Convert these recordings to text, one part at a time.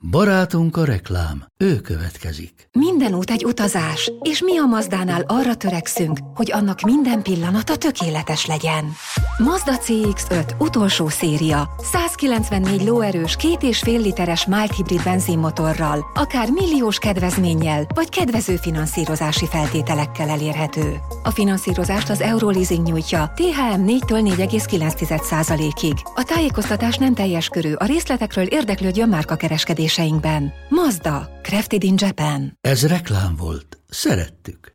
Barátunk a reklám, ő következik. Minden út egy utazás, és mi a Mazdánál arra törekszünk, hogy annak minden pillanata tökéletes legyen. Mazda CX-5 utolsó széria, 194 lóerős 2,5 literes mild hibrid benzinmotorral, akár milliós kedvezménnyel, vagy kedvező finanszírozási feltételekkel elérhető. A finanszírozást az Euroleasing nyújtja, THM 4-től 4,9%-ig. A tájékoztatás nem teljes körű, a részletekről érdeklődjön márkakereskedéseinkben. Mazda, crafted in Japan. Ez reklám volt. Szerettük.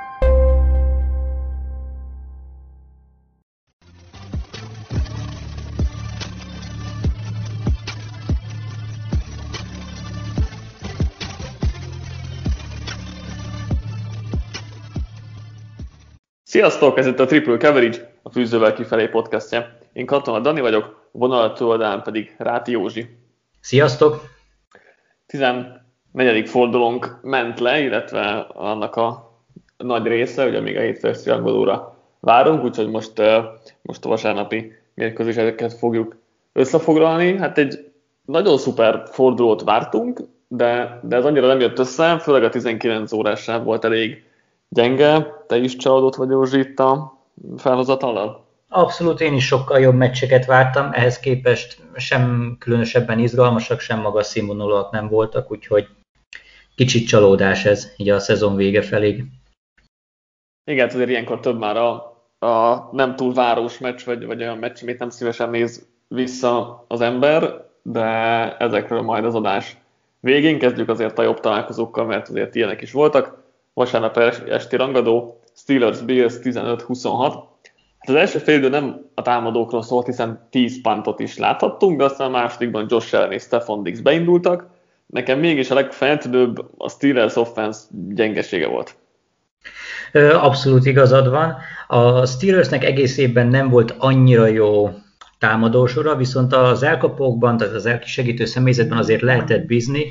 Sziasztok! Ez itt a Triple Coverage, a Fűzővel kifelé podcastja. Én Katona Dani vagyok, a vonalat túloldalán pedig Ráti Józsi. Sziasztok! 14. fordulónk ment le, illetve annak a nagy része, ugye még a hétfős triangolóra várunk, úgyhogy most a vasárnapi mérkőzéseket fogjuk összefoglalni. Hát egy nagyon szuper fordulót vártunk, de ez annyira nem jött össze, főleg a 19 órás volt elég gyenge. Te is csalódott vagy, Józsi, itt a felhozatallal? Abszolút, én is sokkal jobb meccseket vártam, ehhez képest sem különösebben izgalmasak, sem magas színvonalúak nem voltak, úgyhogy kicsit csalódás ez, így a szezon vége felé. Igen, azért ilyenkor több már a nem túl város meccs, vagy olyan meccs, amit nem szívesen néz vissza az ember, de ezekről majd az adás végén kezdjük azért a jobb találkozókkal, mert azért ilyenek is voltak. Vasárnap esti rangadó, Steelers-Bills 15-26. Hát az első félidő nem a támadókról szólt, hiszen 10 puntot is láthattunk, de aztán a másodikban Josh Allen és Stefon Diggs beindultak. Nekem mégis a legfeltűnőbb a Steelers offense gyengesége volt. Abszolút igazad van. A Steelersnek egész évben nem volt annyira jó támadósora, viszont az elkapókban, tehát az elkisegítő személyzetben azért lehetett bízni.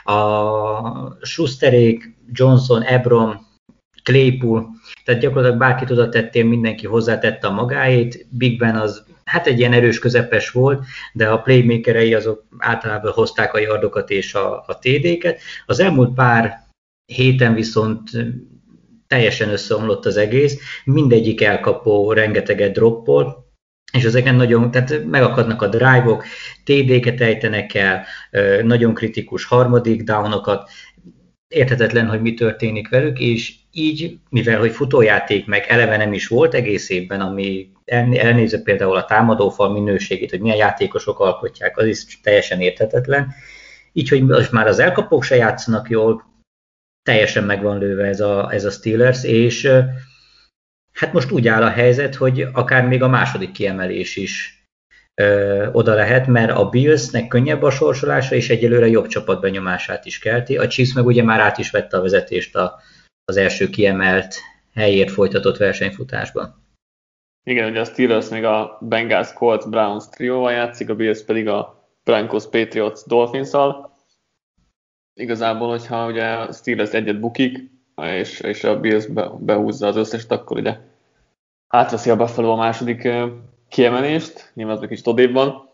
A Schusterék, Johnson, Ebron, Claypool, tehát gyakorlatilag bárkit oda tettél, mindenki hozzátette a magáét. Big Ben az hát egy ilyen erős közepes volt, de a playmakerei azok általában hozták a yardokat és a TD-ket. Az elmúlt pár héten viszont teljesen összeomlott az egész, mindegyik elkapó rengeteget droppol, és ezeken nagyon, tehát megakadnak a drive-ok, TD-ket ejtenek el, nagyon kritikus harmadik downokat, érthetetlen, hogy mi történik velük, és így, mivel hogy futójáték meg eleve nem is volt egész évben, ami elnézve például a támadófal minőségét, hogy milyen játékosok alkotják, az is teljesen érthetetlen. Így, hogy most már az elkapók se játszanak jól, teljesen meg van lőve ez a Steelers, és hát most úgy áll a helyzet, hogy akár még a második kiemelés is oda lehet, mert a Billsnek könnyebb a sorsolása, és egyelőre jobb csapatbenyomását is kelti. A Chiefs meg ugye már át is vette a vezetést az első kiemelt helyért folytatott versenyfutásban. Igen, ugye a Steelers még a Bengals, Colts, Browns trióval játszik, a Bills pedig a Broncos, Patriots, Dolphins-szal. Igazából, hogyha ugye a Steelers egyet bukik, és a Bills behúzza az összeset, akkor ugye átveszi a Buffalo a második kiemelést, nyilván az egy kicsit odébb van.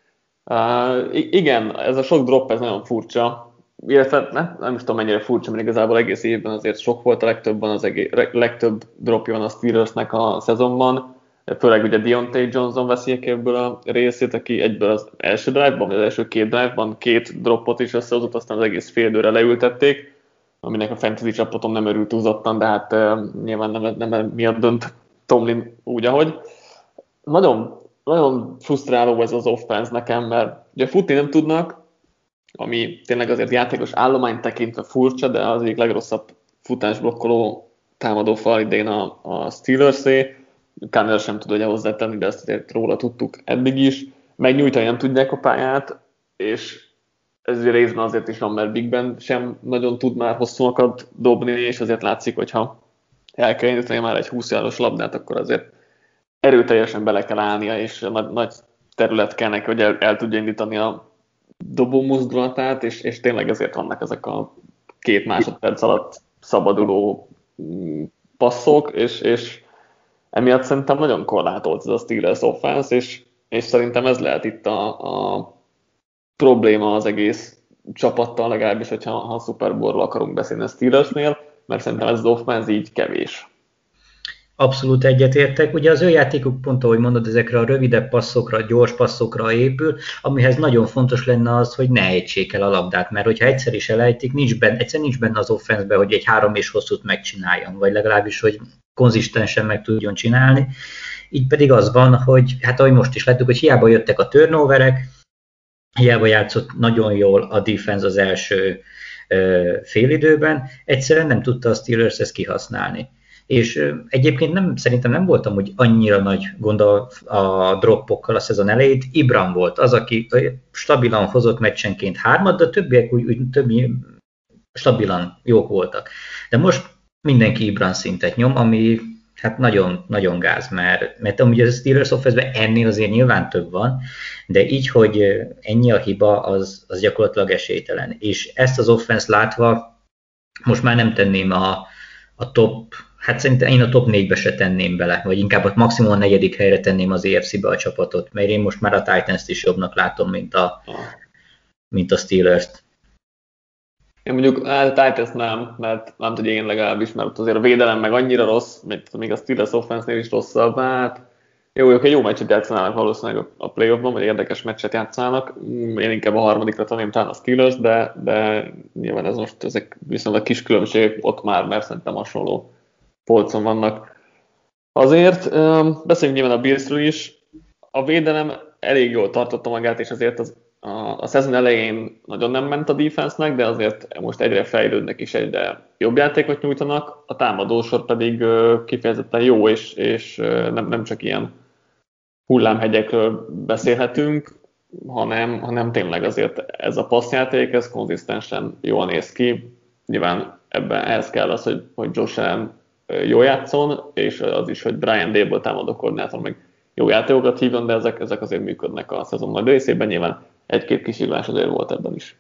Igen, ez a sok drop, ez nagyon furcsa, illetve nem is tudom mennyire furcsa, mert igazából egész évben azért sok volt, a legtöbb dropja van a Steelersnek a szezonban, főleg ugye Deontay Johnson veszi ebből a részét, aki egyből az első drive-ban, vagy az első 2 drive-ban 2 droppot is összehozott, aztán az egész fél időre leültették, aminek a fantasy csapatom nem örült túlzottan, de hát nyilván nem miatt dönt Tomlin úgy, ahogy. Nagyon, nagyon frusztráló ez az offense nekem, mert ugye futni nem tudnak, ami tényleg azért játékos állományt tekintve furcsa, de az egyik legrosszabb futásblokkoló támadófal idén a Steelers-é. Connell sem tud ugye hozzátenni, de ezt azért róla tudtuk eddig is. Megnyújtani nem tudják a pályát, és ez részben azért is van, mert Big Ben sem nagyon tud már hosszúakat dobni, és azért látszik, hogyha el kell indítani már egy 20 yardos labdát, akkor azért erőteljesen bele kell állnia, és nagy terület kell neki, hogy el tudja indítani a dobó mozdulatát, és tényleg ezért vannak ezek a 2 másodperc alatt szabaduló passzok, és emiatt szerintem nagyon korlátolt ez a Steelers offense, és szerintem ez lehet itt a probléma az egész csapattal, legalábbis, hogyha a Super Bowl-ról akarunk beszélni a Steelersnél, mert szerintem ez az offense így kevés. Abszolút egyetértek. Ugye az ő játékuk pont, ahogy mondod, ezekre a rövidebb passzokra, gyors passzokra épül, amihez nagyon fontos lenne az, hogy ne ejtsék el a labdát, mert hogyha egyszer is elejtik, egyszer nincs benne az offenszben, hogy egy 3 és hosszút megcsináljon, vagy legalábbis, hogy konzisztensen meg tudjon csinálni. Így pedig az van, hogy hát ahogy most is láttuk, hogy hiába jöttek a turnoverek, hiába játszott nagyon jól a defense az első félidőben, egyszerűen nem tudta a Steelers ezt kihasználni. És egyébként szerintem nem voltam úgy annyira nagy gond a droppokkal a szezon elejét. Ibram volt az, aki stabilan hozott meccsenként 3, de a többiek úgy stabilan jók voltak. De most mindenki Ibram szintet nyom, ami hát nagyon, nagyon gáz, mert amúgy a Steelers offense-ben ennél azért nyilván több van, de így, hogy ennyi a hiba, az gyakorlatilag esélytelen. És ezt az offense látva most már nem tenném a top, hát szerintem én a top 4-be se tenném bele, vagy inkább a maximum a 4. helyre tenném az EFC-be a csapatot, mert én most már a Titans-t is jobbnak látom, mint a Steelers-t. Én mondjuk a Titans nem, mert nem tudja én legalábbis, mert azért a védelem meg annyira rossz, még a Steelers offense-nél is rosszabb, hát ők egy jó meccset játszanának valószínűleg a playoffban, vagy érdekes meccset játszanának. Én inkább a 3. tenném talán a Steelers, de nyilván ezek viszonylag kis különbségek ott már, mert szerintem hasonló polcon vannak. Azért beszéljünk nyilván a Billsről is. A védelem elég jól tartotta magát, és azért a szezon elején nagyon nem ment a defense-nek, de azért most egyre fejlődnek és egyre jobb játékot nyújtanak, a támadósor pedig kifejezetten jó, és nem csak ilyen hullámhegyekről beszélhetünk, hanem tényleg azért ez a passzjáték, ez konzisztensen jól néz ki. Nyilván ehhez kell az, hogy Josh Allen jól játszon, és az is, hogy Brian Daboll támadó koordinátor meg jó játékokat hívjon, de ezek azért működnek a szezon nagy részében, nyilván egy-két kisiglás azért volt ebben is.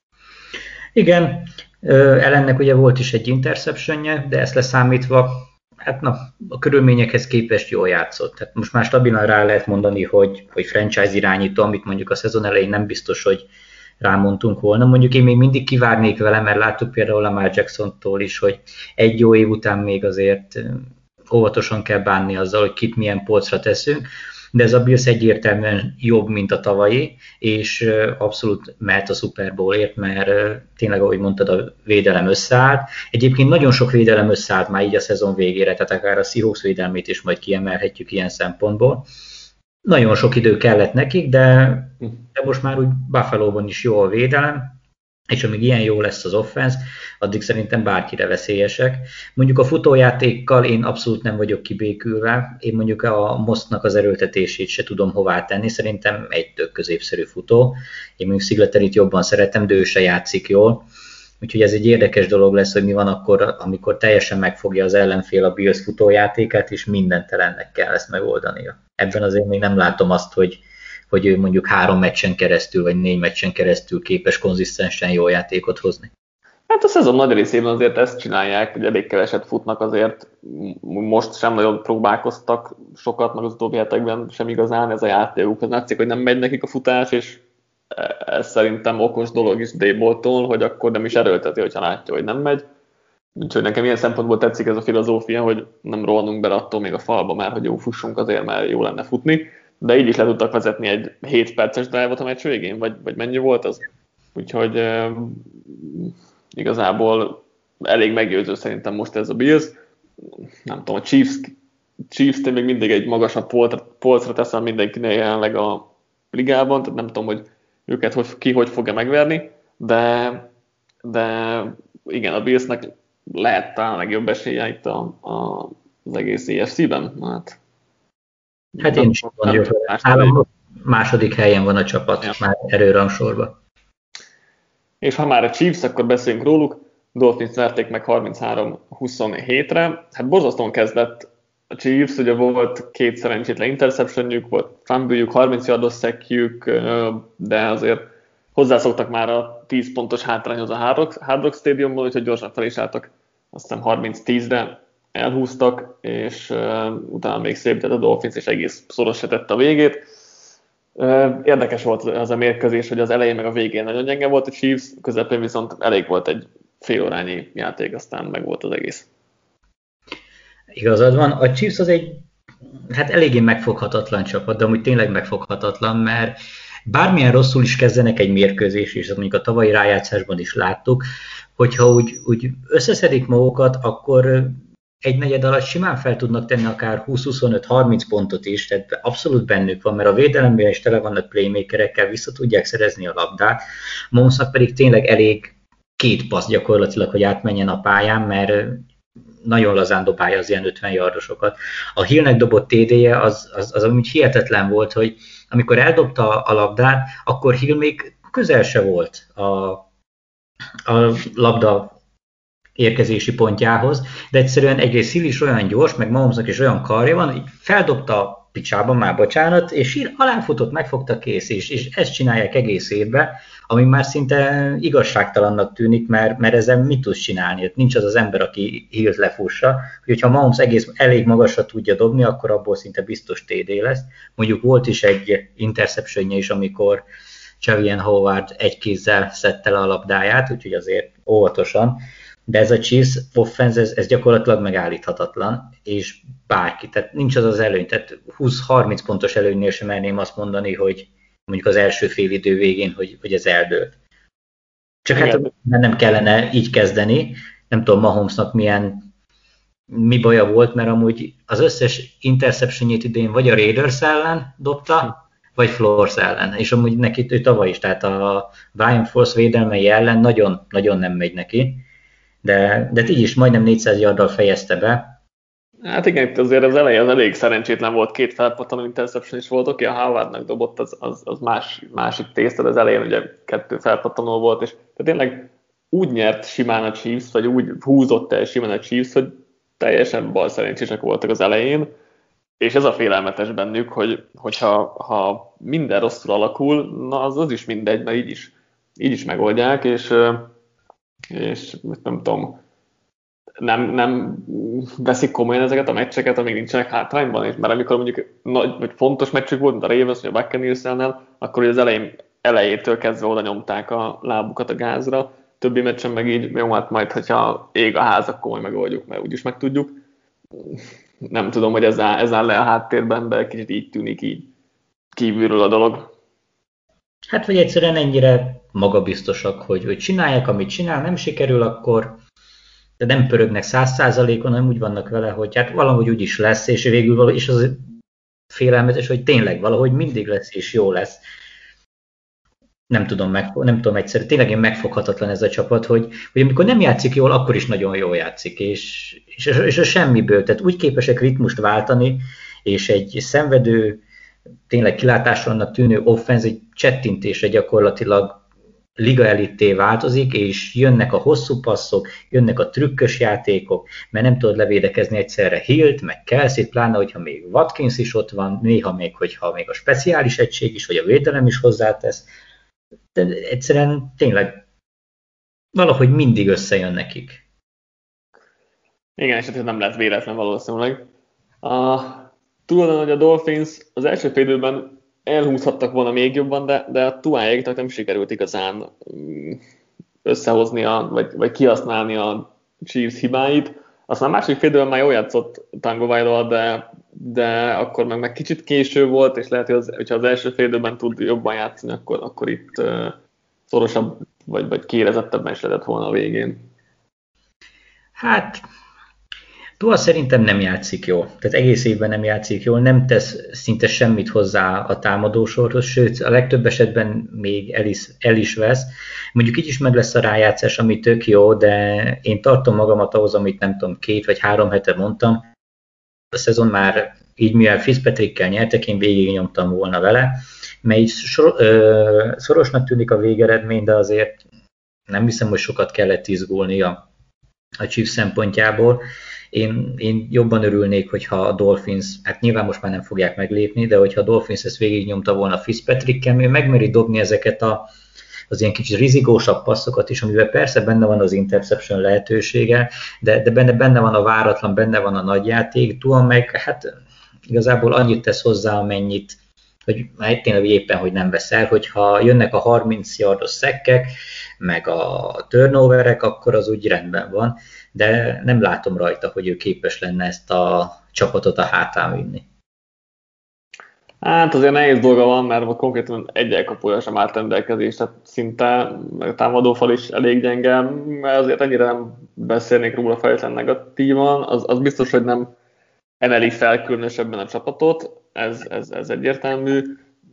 Igen, Allennek ugye volt is egy interceptionje, de ezt leszámítva, hát a körülményekhez képest jól játszott. Tehát most már stabilan rá lehet mondani, hogy franchise irányító, amit mondjuk a szezon elején nem biztos, hogy rámondtunk volna. Mondjuk én még mindig kivárnék vele, mert láttuk például Lamar Jacksontól is, hogy egy jó év után még azért óvatosan kell bánni azzal, hogy kit milyen polcra teszünk, de ez a Bills egyértelműen jobb, mint a tavalyi, és abszolút mehet a Super Bowlért, mert tényleg, ahogy mondtad, a védelem összeállt. Egyébként nagyon sok védelem összeállt már így a szezon végére, tehát akár a Seahawks védelmét is majd kiemelhetjük ilyen szempontból. Nagyon sok idő kellett nekik, de most már úgy Buffalo-ban is jó a védelem, és amíg ilyen jó lesz az offense, addig szerintem bárkire veszélyesek. Mondjuk a futójátékkal én abszolút nem vagyok kibékülve, én mondjuk a Mossnak az erőltetését se tudom hová tenni, szerintem egy tök középszerű futó. Én mondjuk Singletonit jobban szeretem, de ő se játszik jól. Úgyhogy ez egy érdekes dolog lesz, hogy mi van akkor, amikor teljesen megfogja az ellenfél a Bills futójátékát, és mindentelennek kell ezt megoldania. Ebben azért még nem látom azt, hogy ő mondjuk 3 meccsen keresztül, vagy 4 meccsen keresztül képes konzisztensen jó játékot hozni. Hát a szezon nagy részében azért ezt csinálják, hogy elég keveset futnak azért, most sem nagyon próbálkoztak sokat, meg az utóbbi hetekben sem igazán ez a játékuk. Az látszik, hogy nem megy nekik a futás, és ez szerintem okos dolog is Dabolltól, hogy akkor nem is erőlteti, hogyha látja, hogy nem megy. Úgyhogy nekem ilyen szempontból tetszik ez a filozófia, hogy nem rohanunk bele attól még a falba már, hogy jó fussunk azért, mert jó lenne futni. De így is le tudtak vezetni egy 7 perces drive-ot a meccs végén, vagy mennyi volt az? Úgyhogy igazából elég meggyőző szerintem most ez a Bills. Nem tudom, a Chiefs még mindig egy magasabb polcra teszem mindenkinél jelenleg a ligában, tehát nem tudom, hogy őket hogy fogja megverni, de igen, a Billsnek lehet talán legjobb esélye itt az egész EFC-ben. Hát én is mondjuk, második helyen van a csapat, már erőrangsorban. És ha már a Chiefs, akkor beszéljünk róluk. Dolphins verték meg 33-27-re. Hát borzasztóan kezdett a Chiefs, ugye volt 2 szerencsétlen interceptionjük, volt fumble-jük, 30 yardos sackjük, de azért hozzászoktak már a 10 pontos hátrányhoz a Hard Rock Stadiumból, úgyhogy gyorsan fel is álltak, azt hiszem 30-10-re elhúztak, és utána még szépített a Dolphins, és egész szoros se tette a végét. Érdekes volt az a mérkőzés, hogy az elején meg a végén nagyon gyenge volt a Chiefs, közepén viszont elég volt egy félórányi játék, aztán meg volt az egész. Igazad van, a Chiefs az egy eléggé megfoghatatlan csapat, de amúgy tényleg megfoghatatlan, mert bármilyen rosszul is kezdenek egy mérkőzést, és mondjuk a tavalyi rájátszásban is láttuk, hogyha úgy összeszedik magukat, akkor egy negyed alatt simán fel tudnak tenni akár 20-25-30 pontot is, tehát abszolút bennük van, mert a védelemben is tele vannak playmakerekkel, vissza tudják szerezni a labdát. Mahomesnak pedig tényleg elég 2 passz gyakorlatilag, hogy átmenjen a pályán, mert nagyon lazán dobálja az ilyen 50 yardosokat. A Hillnek dobott TD-je az amúgy hihetetlen volt, hogy amikor eldobta a labdát, akkor Hill még közel se volt a labda érkezési pontjához, de egyszerűen egyrészt Hill is olyan gyors, meg Mahomesnak is olyan karja van, hogy feldobta a picsába, már bocsánat, és Hill aláfutott, megfogta, kész, és ezt csinálják egész évben, ami már szinte igazságtalannak tűnik, mert ezzel mit tudsz csinálni? Nincs az az ember, aki Hillt lefussa, hogyha Mahomes elég magasra tudja dobni, akkor abból szinte biztos TD lesz. Mondjuk volt is egy interceptionje is, amikor Xavier Howard egy kézzel szedte le a labdáját, úgyhogy azért óvatosan, de ez a Chiefs offense, ez gyakorlatilag megállíthatatlan, és bárki, tehát nincs az az előny, tehát 20-30 pontos előnynél sem merném azt mondani, hogy mondjuk az első fél idő végén, hogy ez eldőlt. Csak hát nem kellene így kezdeni, nem tudom Mahomesnak mi baja volt, mert amúgy az összes interceptionjét idén vagy a Raiders ellen dobta, vagy Flores ellen, és amúgy neki ő tavaly is, tehát a Brian Flores védelmei ellen nagyon nem megy neki, de így is majdnem 400 yarddal fejezte be. Hát igen, itt azért az eleje az elég szerencsétlen volt, 2 felpattanó interception is volt, oké, a Howardnak dobott, az másik tészta, az elején ugye 2 felpattanó volt, és tehát tényleg úgy nyert simán a Chiefs, vagy úgy húzott el simán a Chiefs, hogy teljesen balszerencsések voltak az elején, és ez a félelmetes bennük, hogyha minden rosszul alakul, na az is mindegy, mert így is megoldják, és nem tudom, nem veszik komolyan ezeket a meccseket, amíg nincsenek hátrányban, és mert amikor mondjuk nagy vagy fontos meccsük volt, mint a Ravens vagy a Buccaneers-nál, akkor az elejétől kezdve oda nyomták a lábukat a gázra, többi meccsen meg így, jó, hát majd, hogyha ég a ház, akkor majd megoldjuk, mert úgyis megtudjuk. Nem tudom, hogy ez áll le a háttérben, de kicsit így tűnik így kívülről a dolog. Hát, vagy egyszerűen ennyire magabiztosak, hogy csinálják, amit csinál, nem sikerül, akkor de nem pörögnek 100%-on, hanem úgy vannak vele, hogy hát valahogy úgy is lesz, és végül is az félelmetes, hogy tényleg valahogy mindig lesz, és jó lesz. Nem tudom egyszerűen, tényleg megfoghatatlan ez a csapat, hogy amikor nem játszik jól, akkor is nagyon jól játszik, és a semmiből, tehát úgy képesek ritmust váltani, és egy szenvedő, tényleg kilátásra tűnő offenz egy csettintésre gyakorlatilag liga elitté változik, és jönnek a hosszú passzok, jönnek a trükkös játékok, mert nem tudod levédekezni egyszerre Hillt, meg Kelsey-t, pláne, hogyha még Watkins is ott van, néha még, hogyha még a speciális egység is, vagy a védelem is hozzátesz. De egyszerűen tényleg valahogy mindig összejön nekik. Igen, és ez nem lesz véletlen valószínűleg. Tudod, hogy a Dolphins az első fél időben elhúzhattak volna még jobban, de a Tuáéknak nem sikerült igazán összehozni, vagy kihasználni a Chiefs hibáit. Aztán a második fél időben már jól játszott Tagovailoa, de akkor meg kicsit késő volt, és lehet, hogyha az első fél időben tud jobban játszani, akkor itt szorosabb, vagy kérezettebben is lehetett volna a végén. Hát Tua szerintem nem játszik jól, tehát egész évben nem játszik jól, nem tesz szinte semmit hozzá a támadósorhoz, sőt a legtöbb esetben még el is vesz. Mondjuk így is meg lesz a rájátszás, ami tök jó, de én tartom magamat ahhoz, amit nem tudom, 2 vagy 3 hete mondtam. A szezon már így, mivel Fitzpatrickkel nyertek, én végig nyomtam volna vele, mert így szorosnak tűnik a végeredmény, de azért nem hiszem, hogy sokat kellett izgulni a Chiefs szempontjából. Én jobban örülnék, hogyha a Dolphins, hát nyilván most már nem fogják meglépni, de hogyha a Dolphins ezt végignyomta volna Fitzpatrickkel, ő megmeri dobni ezeket az ilyen kicsit rizigósabb passzokat is, amivel persze benne van az interception lehetősége, de benne van a váratlan, benne van a nagyjáték, Tua meg hát igazából annyit tesz hozzá, amennyit hogy tényleg éppen, hogy nem veszel, hogyha jönnek a 30 yardos szekkek, meg a turnoverek, akkor az úgy rendben van, de nem látom rajta, hogy ő képes lenne ezt a csapatot a hátán vinni. Hát azért nehéz dolga van, mert konkrétan egy elkapója sem állt rendelkezésre, szinte a támadófal is elég gyenge, mert azért ennyire nem beszélnék róla fejletlen negatívan, az biztos, hogy nem emeli fel különösebben a csapatot, ez egyértelmű.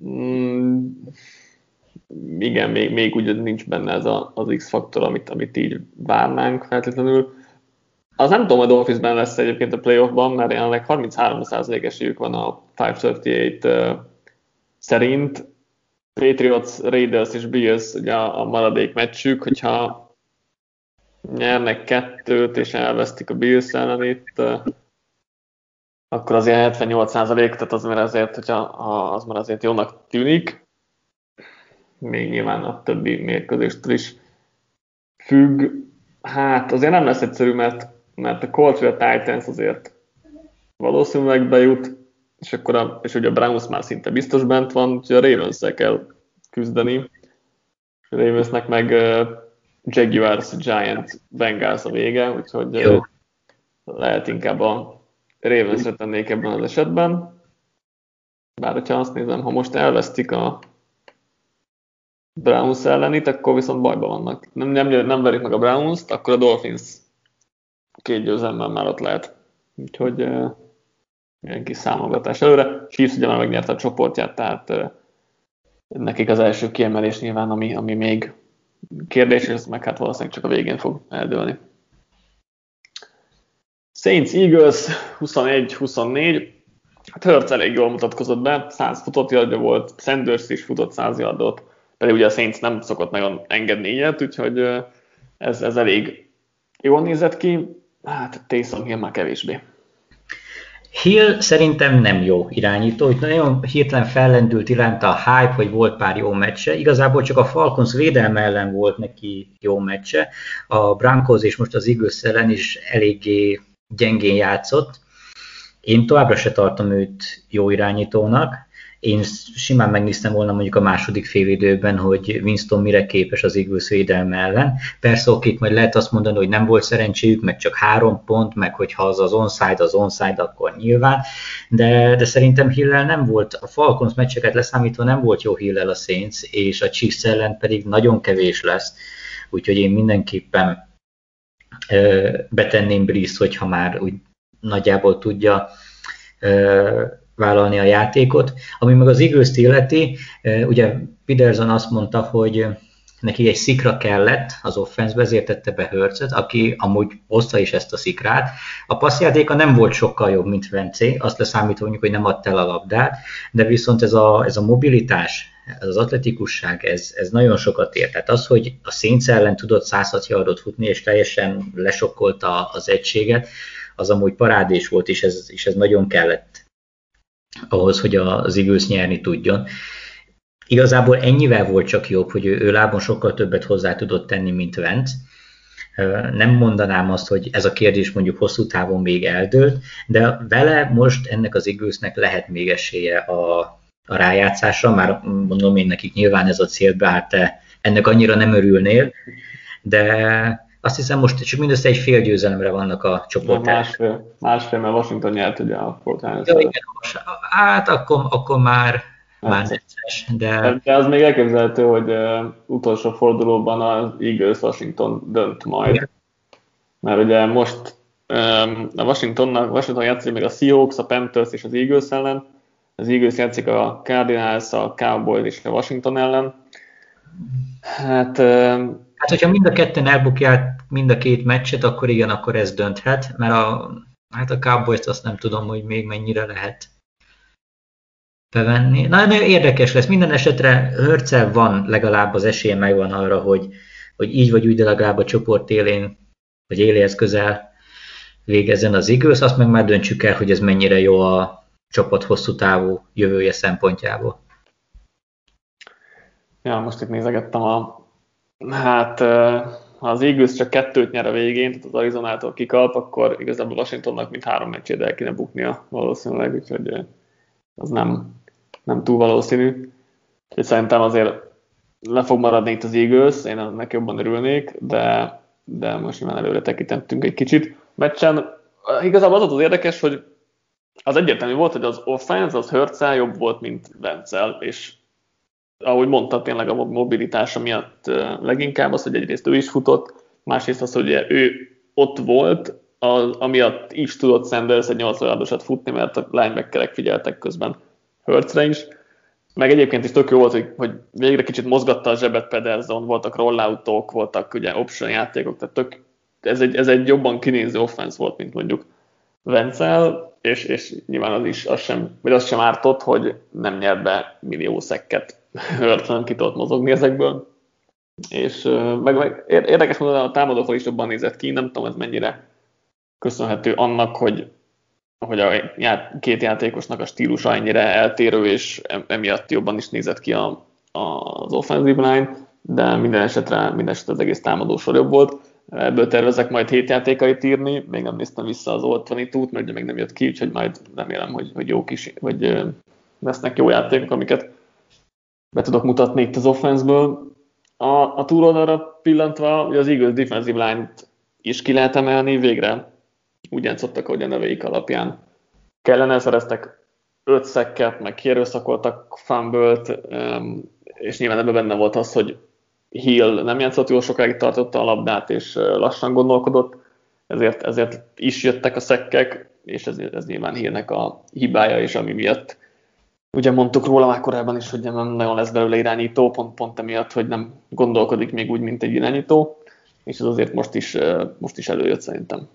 Igen, még ugye nincs benne ez az X-faktor, amit így várnánk feltétlenül. Az nem tudom, hogy Dolphinsben lesz egyébként a playoffban, mert jelenleg 33% esélyük van a 538 szerint. Patriots, Raiders és Bills ugye a maradék meccsük, hogyha nyernek 2-t és elvesztik a Bills ellenét, akkor azért 78%, tehát az már azért, az már azért jónak tűnik. Még nyilván a többi mérkőzéstől is függ. Hát azért nem lesz egyszerű, mert a Colts vagy a Titans azért valószínűleg bejut, és ugye a Browns már szinte biztos bent van, úgyhogy a Ravens-szel kell küzdeni. A Ravensnek meg Jaguars, Giants, Bengals a vége, úgyhogy lehet inkább a Ravens-re tennék ebben az esetben. Bár hogyha azt nézem, ha most elvesztik a Browns ellenit, akkor viszont bajban vannak. Nem verik meg a Browns-t, akkor a Dolphins 2 győzelemmel már ott lehet. Úgyhogy ilyen kis számogatás előre. Chiefs ugye már megnyerte a csoportját, tehát nekik az első kiemelés nyilván, ami még kérdés, és ez meg hát valószínűleg csak a végén fog eldőlni. Saints Eagles 21-24. Hát Hurts elég jól mutatkozott be, 100 futott yardja volt, Sanders is futott 100 yardot, pedig ugye a Saints nem szokott nagyon engedni ilyet, úgyhogy ez elég jól nézett ki. Hát Taysom Hill már kevésbé. Hill szerintem nem jó irányító, itt nagyon hirtelen fellendült iránta a hype, hogy volt pár jó meccse, igazából csak a Falcons védelme ellen volt neki jó meccse, a Broncos és most az Eagles ellen is eléggé gyengén játszott. Én továbbra se tartom őt jó irányítónak, én simán megnéztem volna mondjuk a második félidőben, hogy Winston mire képes az Eagles védelme ellen. Persze itt majd lehet azt mondani, hogy nem volt szerencséjük, meg csak 3 pont, meg hogyha az onside, akkor nyilván, de szerintem Hill-el nem volt, a Falcons meccseket leszámítva nem volt jó Hill-el a Saints, és a Chiefs ellen pedig nagyon kevés lesz, úgyhogy én mindenképpen betenném Brees, hogyha már úgy nagyjából tudja vállalni a játékot. Ami meg az Eagles-t illeti, ugye Peterson azt mondta, hogy neki egy szikra kellett az offenszbe, ezért tette be Hurtset, aki amúgy hozta is ezt a szikrát. A passzjátéka nem volt sokkal jobb, mint Vencé, azt leszámítva mondjuk, hogy nem adta el a labdát, de viszont ez a mobilitás, ez az atletikusság, ez nagyon sokat ér. Tehát az, hogy a Saints ellen tudott 106 yardot futni, és teljesen lesokkolta az egységet, az amúgy parádés volt, és ez nagyon kellett ahhoz, hogy az Eagles nyerni tudjon. Igazából ennyivel volt csak jobb, hogy ő lábon sokkal többet hozzá tudott tenni, mint Wentz. Nem mondanám azt, hogy ez a kérdés mondjuk hosszú távon még eldőlt, de vele most ennek az Eaglesnek lehet még esélye a rájátszásra, már mondom én nekik nyilván ez a cél, bár te ennek annyira nem örülnél, de azt hiszem most csak mindössze egy fél győzelemre vannak a csoportjában. Másfél, mert Washington nyert ugye a Fortnite-t. Ja, igen, hát akkor már necces. De az még elképzelhető, hogy utolsó fordulóban az Eagles-Washington dönt majd. Igen. Mert ugye most a Washington játszik még a Seahawks, a Panthers és az Eagles ellen. Az Eagles játszik a Cardinals, a Cowboys és a Washington ellen. Hát, hogyha mind a ketten elbukják mind a két meccset, akkor igen, akkor ez dönthet, mert a Cowboys-t azt nem tudom, hogy még mennyire lehet bevenni. Nagyon érdekes lesz. Minden esetre Hurtsel van legalább az esélye megvan arra, hogy így vagy úgy, de legalább a csoport élén, vagy éléhez közel végezzen az Eagles, azt meg már döntsük el, hogy ez mennyire jó a csapat hosszú távú jövője szempontjából. Ja, most itt nézegettem ha az Eagles csak 2-t nyer a végén, tehát az Arizonától kikap, akkor igazából Washingtonnak mint 3 meccsét el kéne buknia valószínűleg, úgyhogy az nem nem túl valószínű. Úgyhogy szerintem azért le fog maradni itt az Eagles, én ennek jobban örülnék, de most nyilván előre tekintettünk egy kicsit. Meccsen igazából az érdekes, hogy az egyértelmű volt, hogy az offense az Hurts-el jobb volt, mint Wentz-el, és ahogy mondta, tényleg a mobilitása miatt leginkább az, hogy egyrészt ő is futott, másrészt az, hogy ő ott volt, amiatt is tudott Sanders egy 80 yardosat futni, mert a linebackerek figyeltek közben Hurtsre is. Meg egyébként is tök jó volt, hogy végre kicsit mozgatta a zsebet Pedersen, voltak rolloutok, voltak ugye option játékok, tehát ez egy jobban kinéző offense volt, mint mondjuk Wentz-el, és nyilván az sem ártott, hogy nem nyert be millió szekket Hurts, ki tudott mozogni ezekből. És meg érdekes módon a támadófal is jobban nézett ki, nem tudom, ez mennyire köszönhető annak, hogy a két játékosnak a stílusa ennyire eltérő, és emiatt jobban is nézett ki az offensive line, de minden esetre az egész támadósor jobb volt. Ebből tervezek majd 7 játékait írni, még nem néztem vissza az All 22-t, mert ugye még nem jött ki, úgyhogy majd remélem, hogy jó kis, vagy lesznek jó játékok, amiket be tudok mutatni itt az offenseből. A túloldalra pillantva, ugye az Eagles defensive line-t is ki lehet emelni, végre úgy játszottak, ahogy a neveik alapján kellene, szereztek 5 szekket, meg kierőszakoltak fumble-t, és nyilván ebben benne volt az, hogy Hill nem játszott, jól sokáig tartotta a labdát, és lassan gondolkodott, ezért is jöttek a szekkek, és ez nyilván Hillnek a hibája, és ami miatt ugye mondtuk róla már korábban is, hogy nem nagyon lesz belőle irányító, pont emiatt, hogy nem gondolkodik még úgy, mint egy irányító, és ez azért most is előjött szerintem.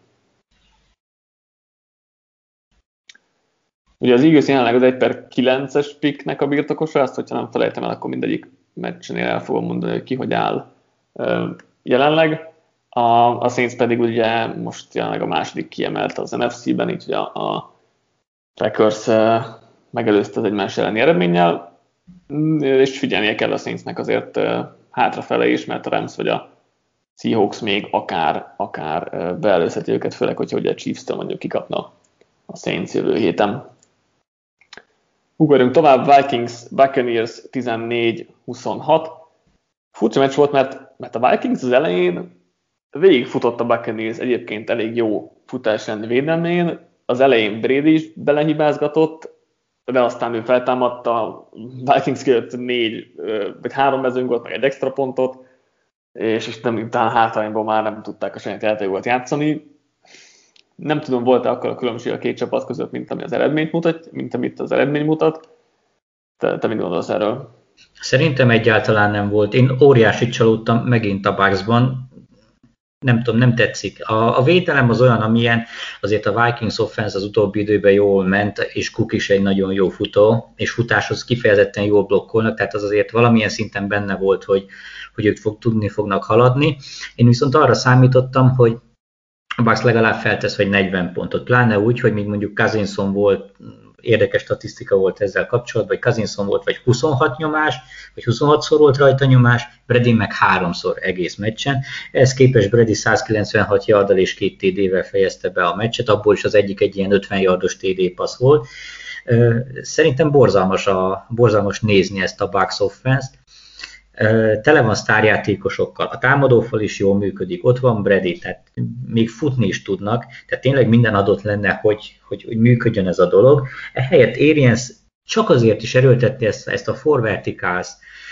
Ugye az Eagles jelenleg az 1/9-es picknek a birtokosa, azt, hogyha nem felejtem el, akkor mindegyik meccsnél el fogom mondani, hogy ki hogy áll jelenleg. A Saints pedig ugye most jelenleg a második kiemelt az NFC-ben, így ugye a Packers megelőzte az egymás elleni eredménnyel, és figyelnie kell a Saintsnek azért hátrafele is, mert a Rams vagy a Seahawks még akár beelőzheti őket, főleg, hogyha ugye a Chiefs-től mondjuk kikapna a Saints jövő héten. Ugorjunk tovább, Vikings Buccaneers 14-26. Furcsa meccs volt, mert a Vikings az elején végigfutott a Buccaneers egyébként elég jó futásrendi védelmén. Az elején Brady is belehibázgatott, de aztán ő feltámadta, a Vikings kijött 3 mezőngolt, meg egy extra pontot, és talán hátrányból már nem tudták a saját játékokat játszani. Nem tudom, volt-e akkor a különbség a két csapat között, mint amit az eredmény mutat. Te mit gondolsz erről? Szerintem egyáltalán nem volt. Én óriásit csalódtam megint a Bucksban. Nem tudom, nem tetszik. A védelem az olyan, amilyen azért a Vikings offense az utóbbi időben jól ment, és Cook is egy nagyon jó futó, és futáshoz kifejezetten jól blokkolnak, tehát az azért valamilyen szinten benne volt, hogy ők tudni fognak haladni. Én viszont arra számítottam, hogy a Bucks legalább feltesz, vagy 40 pontot, pláne úgy, hogy még mondjuk Cousinson volt, érdekes statisztika volt ezzel kapcsolatban, vagy Cousinson volt vagy 26 nyomás, vagy 26-szor volt rajta nyomás, Brady meg 3-szor egész meccsen. Ehhez képest Brady 196 yarddal és 2 TD-vel fejezte be a meccset, abból is az egyik egy ilyen 50 yardos TD passz volt. Szerintem borzalmas nézni ezt a Bucks offense-t. Tele van sztárjátékosokkal, a támadófal is jól működik, ott van Brady, tehát még futni is tudnak, tehát tényleg minden adott lenne, hogy működjön ez a dolog. Ehelyett Arians csak azért is erőltette ezt a four verticals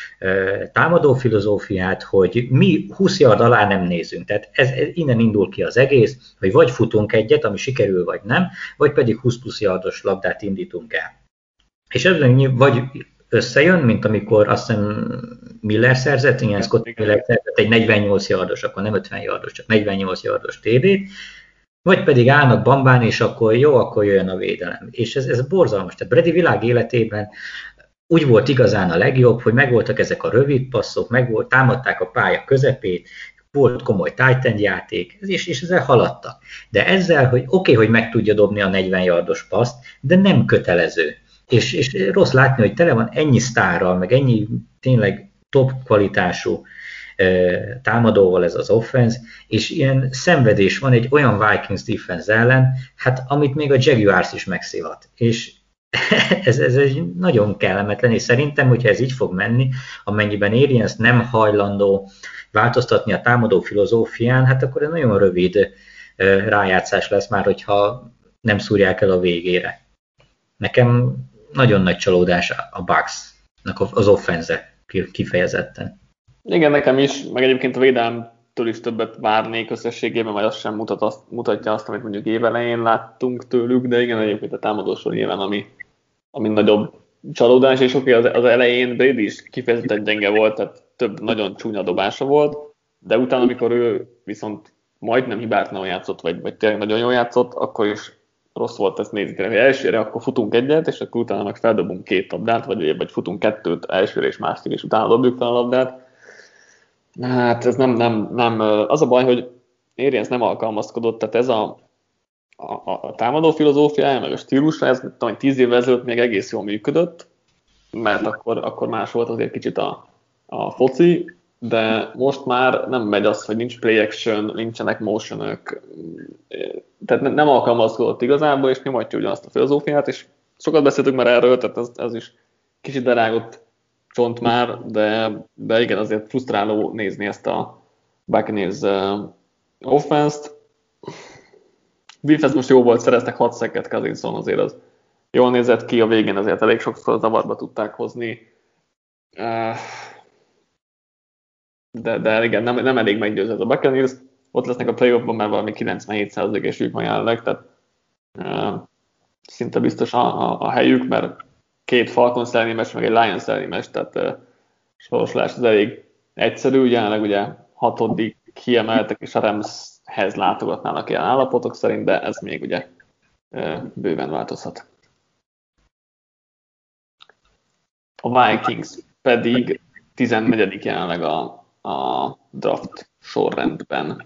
támadó filozófiát, hogy mi 20 yard alá nem nézünk. Tehát ez innen indul ki az egész, hogy vagy futunk egyet, ami sikerül, vagy nem, vagy pedig 20 plusz yardos labdát indítunk el. És ez vagy összejön, mint amikor azt hiszem Miller szerzett, igen, Scott Miller szerzett egy 48 yardos, akkor nem 50 yardos, csak 48 yardos TD-t, vagy pedig állnak bambán, és akkor jó, akkor jöjjön a védelem. És ez borzalmas. Tehát Brady világ életében úgy volt igazán a legjobb, hogy megvoltak ezek a rövid passzok, támadták a pálya közepét, volt komoly tight end játék, és ezzel haladtak. De ezzel, hogy oké, hogy meg tudja dobni a 40 yardos paszt, de nem kötelező. És rossz látni, hogy tele van ennyi sztárral, meg ennyi tényleg top kvalitású támadóval ez az offense, és ilyen szenvedés van egy olyan Vikings defense ellen, hát amit még a Jaguars is megszívat. És ez egy nagyon kellemetlen, és szerintem, hogyha ez így fog menni, amennyiben Arians nem hajlandó változtatni a támadó filozófián, hát akkor ez nagyon rövid rájátszás lesz már, hogyha nem szúrják el a végére. Nekem nagyon nagy csalódás a Bucksnak az offense kifejezetten. Igen, nekem is, meg egyébként a védelemtől is többet várnék összességében, majd az sem mutatja azt, amit mondjuk évelején láttunk tőlük, de igen, egyébként a támadósor nyilván, ami nagyobb csalódás, és oké, az elején Brady is kifejezetten gyenge volt, tehát több nagyon csúnya dobása volt, de utána, amikor ő viszont majdnem hibátlanul játszott, vagy tényleg nagyon jól játszott, akkor is rossz volt ezt nézni. Tehát elsőre akkor futunk egyet, és akkor utána meg feldobunk 2 labdát, vagy futunk 2 elsőre és másik, és utána dobjuk fel a labdát. Hát ez nem az a baj, hogy Arians nem alkalmazkodott, tehát ez a támadó filozófiája, meg a stílusra, ez talán 10 évvel ezelőtt még egész jól működött, mert akkor más volt azért kicsit a foci, de most már nem megy az, hogy nincs play action, nincsenek motionok, tehát nem alkalmazkodott igazából, és nyomatja ugyanazt a filozófiát, és sokat beszéltünk már erről, tehát ez is kicsit derágott csont már, de igen, azért frusztráló nézni ezt a Buccaneers offense-t. Defense most jó volt, szereztek 6 sacket Cousinson, azért az jól nézett ki, a végén azért elég sokszor zavarba tudták hozni. De igen, nem elég meggyőző ez a Buccaneers. Ott lesznek a playoffban, mert valami 97% esélyük van jelenleg, tehát szinte biztos a helyük, mert 2 Falcons elleni meccs, meg egy Lions elleni meccs, tehát sorsolás az elég egyszerű, jelenleg ugye 6. kiemeltek, és a Ramshez látogatnának ilyen állapotok szerint, de ez még ugye bőven változhat. A Vikings pedig 14. jelenleg a draft sorrendben.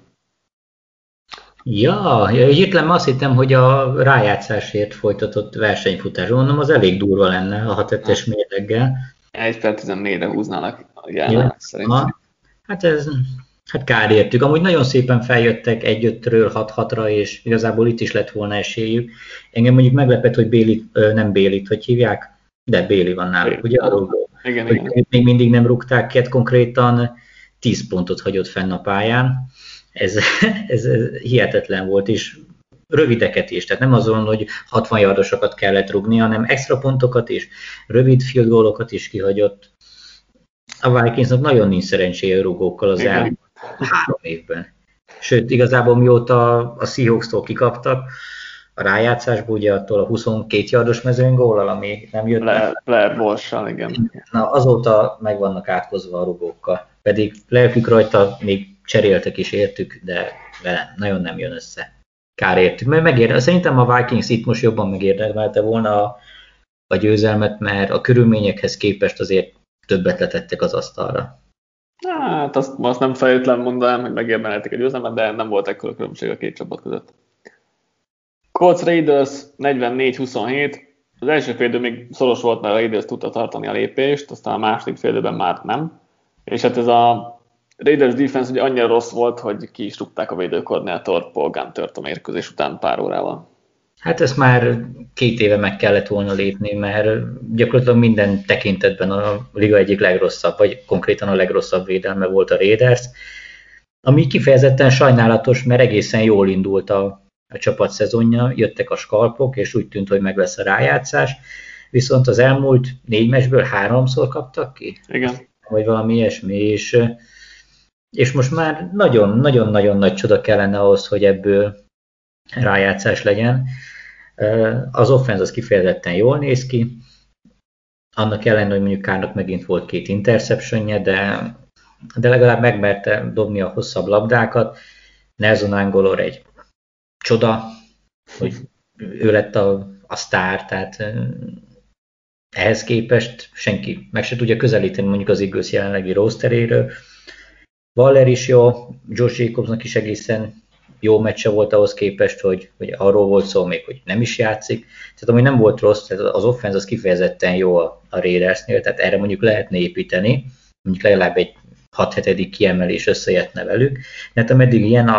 Ja, hirtelen azt hittem, hogy a rájátszásért folytatott versenyfutás. Mondom, az elég durva lenne a 6-7-es mérleggel. 1/14-re húznának jelenleg szerintem. Hát kár értük. Amúgy nagyon szépen feljöttek 1-5-ről 6-6-ra, és igazából itt is lett volna esélyük. Engem mondjuk meglepett, hogy nem Bailit, hogy hívják, de Bailey van náluk, ugye? Igen. Még mindig nem rúgták ki, konkrétan 10 pontot hagyott fenn a pályán. Ez hihetetlen volt, és rövideket is, tehát nem azon, hogy 60 yardosokat kellett rúgni, hanem extra pontokat is, rövid field goalokat is kihagyott. A Vikingsnak nagyon nincs szerencséje rúgókkal az elmúlt 3 évben. Sőt, igazából mióta a Seahawks-tól kikaptak, a rájátszásból ugye attól a 22 yardos mezőnygóllal, ami nem jött Blair Walsh-sal, igen. Na, azóta meg vannak átkozva a rugókkal. Pedig lelkük rajta még cseréltek is értük, de nagyon nem jön össze. Kár értük. Mert szerintem a Vikings itt most jobban megérdemelte volna a győzelmet, mert a körülményekhez képest azért többet letettek az asztalra. Hát azt nem feltétlen mondanám, hogy megérdemelték a győzelmet, de nem volt ekkora különbség a 2 csapat között. Colts Raiders 44-27. Az első félidő még szoros volt, mert a Raiders tudta tartani a lépést, aztán a második félidőben már nem. És hát ez a Raiders defense ugye annyira rossz volt, hogy ki is rúgták a védőkoordinátort, Paul Guntert a mérkőzés után pár órával. Hát ezt már 2 éve meg kellett volna lépni, mert gyakorlatilag minden tekintetben a liga egyik legrosszabb, vagy konkrétan a legrosszabb védelme volt a Raiders. Ami kifejezetten sajnálatos, mert egészen jól indult a csapat szezonja, jöttek a skalpok, és úgy tűnt, hogy meg lesz a rájátszás, viszont az elmúlt 4 meccsből 3-szor kaptak ki. Igen. Vagy valami ilyesmi, és most már nagyon-nagyon nagy csoda kellene ahhoz, hogy ebből rájátszás legyen. Az offense az kifejezetten jól néz ki, annak ellenére, hogy mondjuk Kárnak megint volt 2 interceptionje, de legalább megmerte dobni a hosszabb labdákat. Nelson Agholor egy csoda, hogy ő lett a sztár, tehát ehhez képest senki meg se tudja közelíteni mondjuk az Eagles jelenlegi rosteréről. Waller is jó, Josh Jacobsnak is egészen jó meccse volt ahhoz képest, hogy arról volt szó még, hogy nem is játszik. Tehát ami nem volt rossz, tehát az offense az kifejezetten jó a Raidersnél, tehát erre mondjuk lehetne építeni, mondjuk legalább egy 6-7. kiemelés összejöttne velük. Mert ameddig ilyen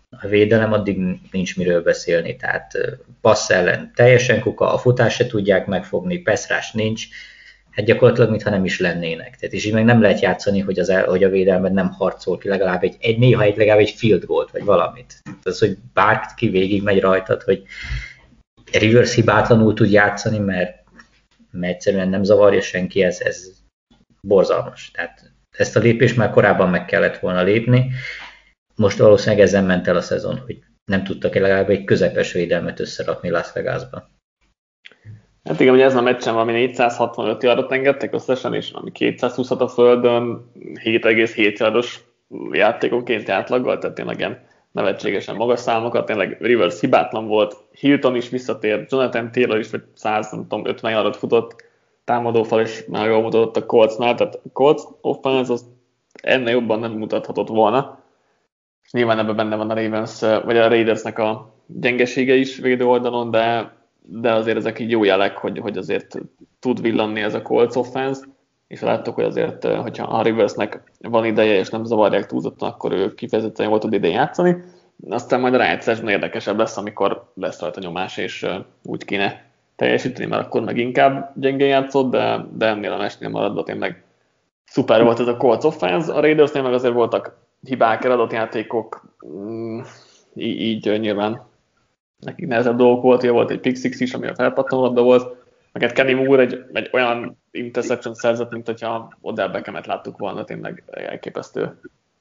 A védelem addig nincs miről beszélni, tehát passz ellen teljesen kuka, a futás se tudják megfogni, pass nincs, hát gyakorlatilag mintha nem is lennének. Tehát és így meg nem lehet játszani, hogy a védelmed nem harcol ki legalább legalább egy field goalt, vagy valamit. Az, hogy bárki végig megy rajtad, hogy Rivers hibátlanul tud játszani, mert egyszerűen nem zavarja senki, ez borzalmas. Tehát ezt a lépést már korábban meg kellett volna lépni. Most valószínűleg ezen ment el a szezon, hogy nem tudtak legalább egy közepes védelmet összerakni Las Vegasban. Hát igen, ugye ezen a meccsen valami 465 yardot engedtek összesen, és valami 220 a földön, 7,7 yardos játékonként átlaggal, tehát tényleg ilyen nevetségesen magas számokat, tényleg Rivers hibátlan volt, Hilton is visszatért, Jonathan Taylor is, vagy 150 yardot futott, támadófal is már jól mutatott a Coltsnál, tehát a Colts offense az ennél jobban nem mutathatott volna. És nyilván ebben benne van a Ravens, vagy a Raidersnek a gyengesége is védő oldalon, de azért ezek így jó jelek, hogy azért tud villanni ez a Colts offense, és láttuk, hogy azért, hogyha a Riversnek van ideje, és nem zavarják túlzottan, akkor ő kifejezetten jól tud idén játszani. Aztán majd a rájátszásban érdekesebb lesz, amikor lesz rajta nyomás, és úgy kéne teljesíteni, mert akkor meg inkább gyengén játszott, de ennél a mesnél maradva tényleg szuper volt ez a Colts offense. A Raidersnél meg azért voltak hibák, eladott játékok, így nyilván nekik nehezebb dolgok volt egy pick six is, ami a felpattanó labda volt, meg Kenny Moore egy olyan interception szerzett, mint hogyha Odell Beckhamet láttuk volna, tényleg elképesztő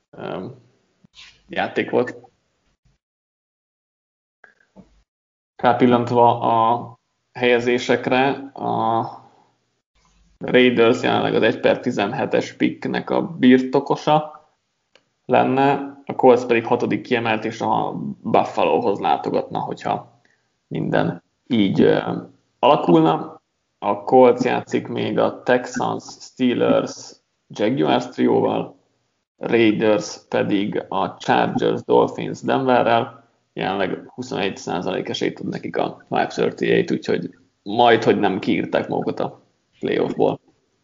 játék volt. Rápillantva a helyezésekre, a Raiders jelenleg az 1/17-es picknek a birtokosa lenne, a Colts pedig 6. kiemelt, és a Buffalohoz látogatna, hogyha minden így alakulna. A Colts játszik még a Texans, Steelers, Jaguars trióval, Raiders pedig a Chargers, Dolphins, Denverrel, jelenleg 21% esélyt tud nekik a 538, úgyhogy majd, hogy nem kiírták magukat a playoffból.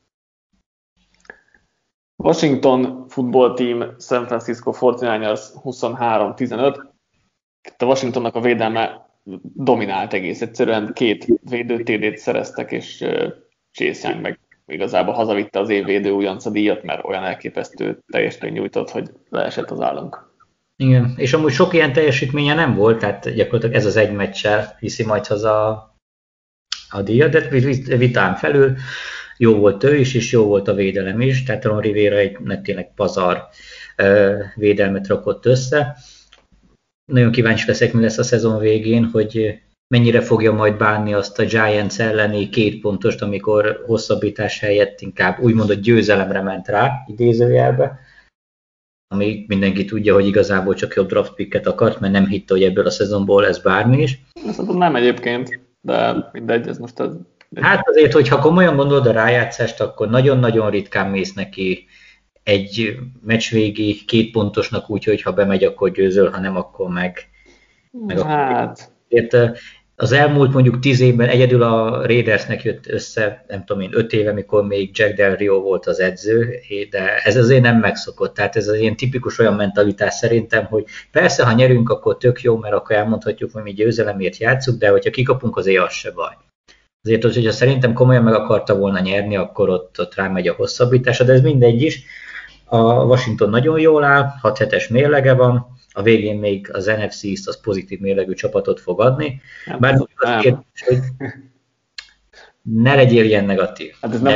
Washington Football Team, San Francisco 49ers 23-15. A Washingtonnak a védelme dominált egész egyszerűen, 2 védő TD-t szereztek, és Chase Young meg igazából hazavitte az év védő újonca díjat, mert olyan elképesztő teljesítményt nyújtott, hogy leesett az állunk. Igen, és amúgy sok ilyen teljesítménye nem volt, tehát gyakorlatilag ez az egy meccsel viszi majd haza a díjat, de vitán felül jó volt ő is, és jó volt a védelem is, tehát Ron Rivera egy tényleg pazar védelmet rakott össze. Nagyon kíváncsi leszek, mi lesz a szezon végén, hogy mennyire fogja majd bánni azt a Giants elleni 2 pontost, amikor hosszabbítás helyett inkább úgymond győzelemre ment rá, idézőjelbe, ami mindenki tudja, hogy igazából csak jobb draft picket akart, mert nem hitte, hogy ebből a szezonból lesz bármi is. Azt nem egyébként, de mindegy, ez most az... Hát azért, hogyha komolyan gondolod a rájátszást, akkor nagyon-nagyon ritkán mész neki egy meccs végi 2 pontosnak úgy, hogy ha bemegy, akkor győzöl, ha nem, akkor meg hát... Akkor... Az elmúlt mondjuk 10 évben egyedül a Raidersnek jött össze, nem tudom én, 5 éve, amikor még Jack Del Rio volt az edző, de ez azért nem megszokott. Tehát ez az ilyen tipikus olyan mentalitás szerintem, hogy persze, ha nyerünk, akkor tök jó, mert akkor elmondhatjuk, hogy mi győzelemért játszunk, de hogyha kikapunk, azért az se baj. Azért, hogyha szerintem komolyan meg akarta volna nyerni, akkor ott rámegy a hosszabbítása, de ez mindegy is. A Washington nagyon jól áll, 6-7-es mérlege van, a végén még az NFC East az pozitív mérlegű csapatot fog adni. Bár az kérdés, hogy ne legyél ilyen negatív. Hát ez nem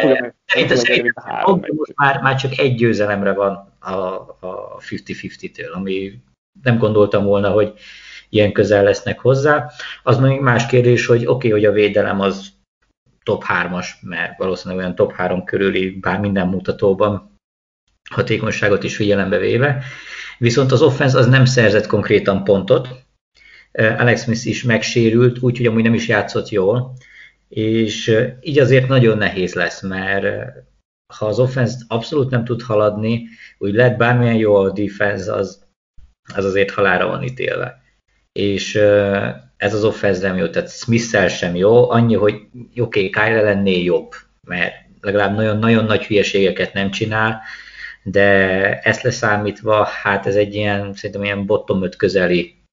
már csak egy győzelemre van a 50-50-től, ami nem gondoltam volna, hogy ilyen közel lesznek hozzá. Az még más kérdés, hogy oké, hogy a védelem az top 3-as, mert valószínűleg olyan top 3 körüli, bár minden mutatóban hatékonyságot is figyelembe véve. Viszont az offense az nem szerzett konkrétan pontot. Alex Smith is megsérült, úgyhogy amúgy nem is játszott jól. És így azért nagyon nehéz lesz, mert ha az offense abszolút nem tud haladni, úgy lehet bármilyen jó a defense, az azért halálra van ítélve. És ez az offense nem jó, tehát Smith-szel sem jó, annyi, hogy oké, Kyle lennél jobb, mert legalább nagyon-nagyon nagy hülyeségeket nem csinál, de ezt leszámítva, hát ez egy ilyen, szerintem ilyen bottom 5 közeli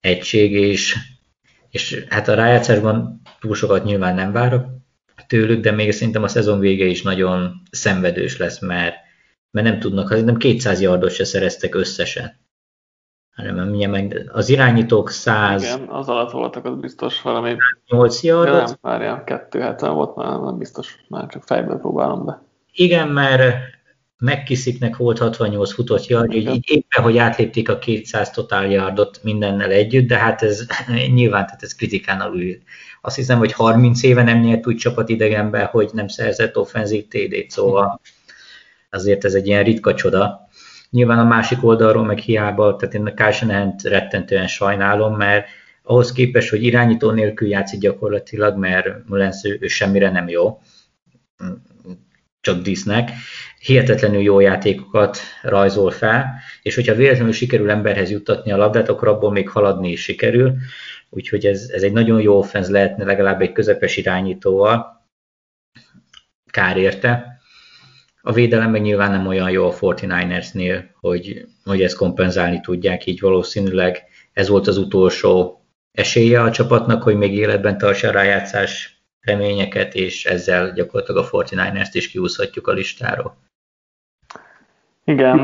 egység, és hát a rájátszásban túl sokat nyilván nem várok tőlük, de még szerintem a szezon vége is nagyon szenvedős lesz, mert nem tudnak, nem 200 yardot se szereztek összesen. Hanem az irányítók 100... Igen, az alatt voltak, az biztos valami... 8 yardot? Nem, várjál, 270 volt, már nem biztos, már csak fejből próbálom be. Igen, mert McKissicknek volt 68 futott yard, így éppen, hogy átlépték a 200 total yardot mindennel együtt, de hát ez nyilván tehát ez kritikán alul. Azt hiszem, hogy 30 éve nem nyert úgy csapat idegenben, hogy nem szerzett offenzív TD-t, szóval azért ez egy ilyen ritka csoda. Nyilván a másik oldalról meg hiába, tehát én a Kyle Shanahant rettentően sajnálom, mert ahhoz képest, hogy irányító nélkül játszik gyakorlatilag, mert Mullens ő semmire nem jó, csak disznek, hihetetlenül jó játékokat rajzol fel, és hogyha véletlenül sikerül emberhez juttatni a labdát, akkor abból még haladni is sikerül, úgyhogy ez egy nagyon jó offenz lehetne legalább egy közepes irányítóval, kár érte. A védelem meg nyilván nem olyan jó a 49ersnél, hogy ezt kompenzálni tudják, így valószínűleg ez volt az utolsó esélye a csapatnak, hogy még életben tartsa a rájátszás reményeket, és ezzel gyakorlatilag a 49ers-t is kiúszhatjuk a listáról. Igen,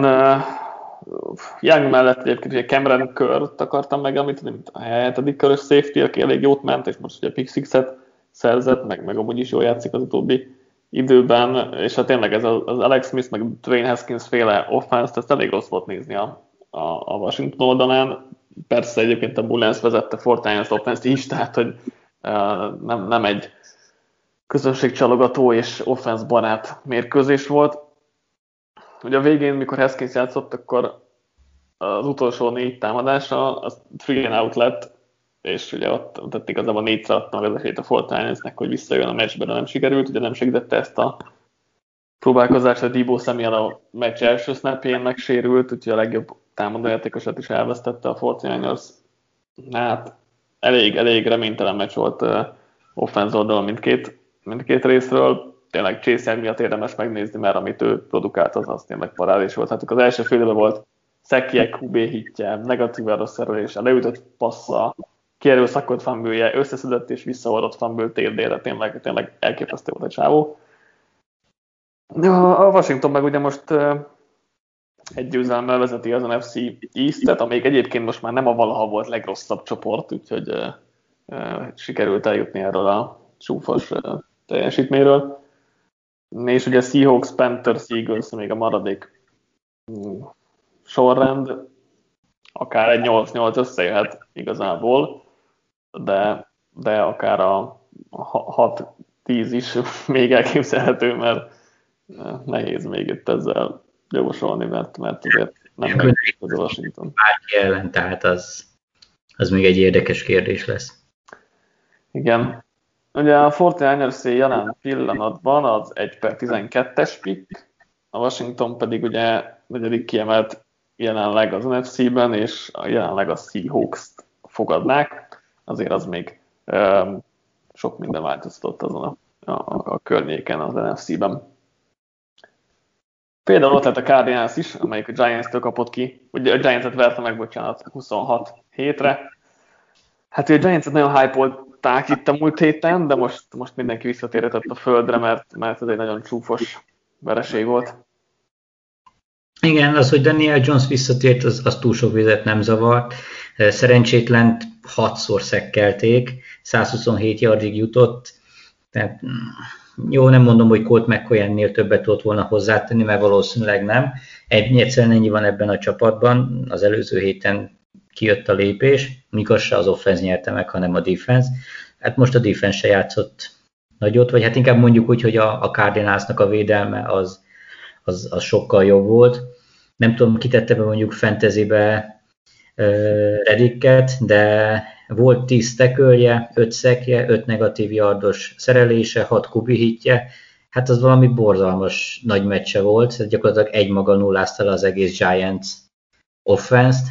Young mellett egyébként ugye Cameron Kurt akartam megemlíteni, mint a 7. körös safety, aki elég jót ment, és most ugye pick sixet szerzett, meg amúgy is jól játszik az utóbbi időben, és hát tényleg ez az Alex Smith, meg Dwayne Haskins féle offense, ezt elég rossz volt nézni a Washington oldalán. Persze egyébként a Mullens vezette 49ers offense is, tehát hogy nem egy közönségcsalogató és offense barát mérkőzés volt. Ugye a végén, mikor Haskins játszott, akkor az utolsó 4 támadása az 3 and out lett, és ugye ott igazából 4-szer adta meg az esélyt a 49ersnek, hogy visszajön a meccsbe, de nem sikerült, ugye nem segítette ezt a próbálkozást, hogy Deebo Samuel a meccs első snapjén megsérült, úgyhogy a legjobb támadójátékosát is elvesztette a 49ers. Hát elég reménytelen meccs volt offense oldalon mindkét részről. Tényleg Chase Young miatt érdemes megnézni, mert amit ő produkált, az tényleg parádés volt. Hát az első fél időben volt Szekiek QB hitje, negatív erőszerülése, leütött passza, kierőszakolt fumble-je, összeszedett és visszaoldott fumble TD-re, tényleg elképesztő volt a csávó. A Washington meg ugye most egy győzelemmel vezeti az NFC East-et, amelyik egyébként most már nem a valaha volt legrosszabb csoport, úgyhogy sikerült eljutni erről a csúfos teljesítményről. És ugye Seahawks, Panthers, Eagles még a maradék sorrend, akár egy 8-8 összejöhet igazából, de akár a 6-10 is még elképzelhető, mert nehéz még itt ezzel jósolni, mert azért nem megy az Washington. Bárki ellen, tehát az még egy érdekes kérdés lesz. Igen. Ugye a 49ers jelen pillanatban az 1/12-es pick, a Washington pedig ugye 4. kiemelt jelenleg az NFC-ben, és jelenleg a Seahawks-t fogadnák. Azért az még sok minden változtatott azon a környéken az NFC-ben. Például ott lett a Cardinals is, amelyik a Giants-től kapott ki, ugye a Giants-et verte meg, 26-7-re. Hát ugye a Giants-et nagyon hype-olták itt a múlt héten, de most mindenki visszatérhetett a földre, mert ez egy nagyon csúfos vereség volt. Igen, az, hogy Daniel Jones visszatért, az túl sok vizet nem zavart. Szerencsétlent 6-szor szekkelték, 127 yardig jutott. Tehát jó, nem mondom, hogy Colt McCoy ennél többet tudott volna hozzátenni, mert valószínűleg nem. Egyszerűen ennyi van ebben a csapatban. Az előző héten kijött a lépés, mikor se az offense nyerte meg, hanem a defense. Hát most a defense se játszott nagyot, vagy hát inkább mondjuk úgy, hogy a Cardinalsnak a védelme az sokkal jobb volt. Nem tudom, kitette be mondjuk fantasybe Reddicket, de volt 10 tackle-je, 5 sackje, 5 negatív yardos szerelése, 6 kubi hitje. Hát az valami borzalmas nagy meccse volt, gyakorlatilag egymaga nullázta le az egész Giants offense-t.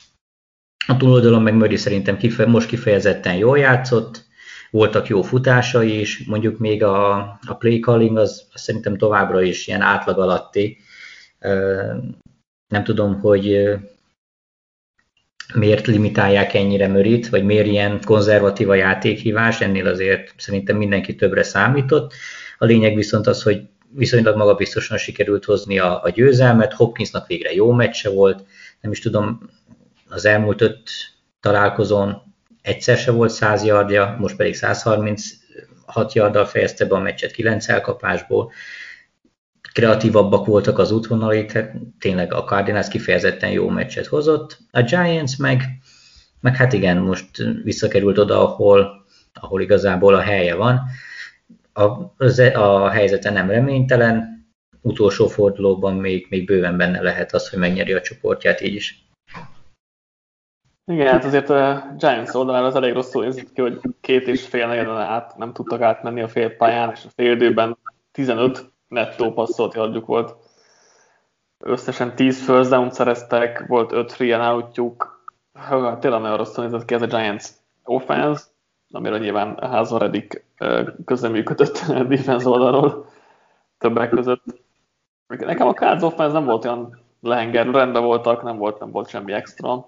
A túloldalon meg Murray szerintem most kifejezetten jól játszott, voltak jó futásai is, mondjuk még a play calling az szerintem továbbra is ilyen átlag alatti. Nem tudom, hogy miért limitálják ennyire Murrayt, vagy miért ilyen konzervatív a játékhívás, ennél azért szerintem mindenki többre számított. A lényeg viszont az, hogy viszonylag magabiztosan sikerült hozni a győzelmet, Hopkinsnak végre jó meccse volt, nem is tudom, az elmúlt 5 találkozón egyszer se volt 100 yardja, most pedig 136 yarddal fejezte be a meccset 9 elkapásból. Kreatívabbak voltak az útvonalai, tényleg a Cardinals kifejezetten jó meccset hozott. A Giants meg hát igen, most visszakerült oda, ahol igazából a helye van. A helyzete nem reménytelen, utolsó fordulóban még bőven benne lehet az, hogy megnyeri a csoportját így is. Igen, hát azért a Giants oldalára az elég rosszul nézett ki, hogy 2,5 negyeden át nem tudtak átmenni a félpályán, és a félidőben 15 nettó passzolt yardjuk volt. Összesen 10 first down szereztek, volt 5 free and outjuk. Tényleg nagyon rosszul nézett ki ez a Giants offense, amire nyilván Házva Reddick közreműködött a defense oldalról többek között. Nekem a Cards offense nem volt olyan lehengerlő, rendben voltak, nem volt semmi extra.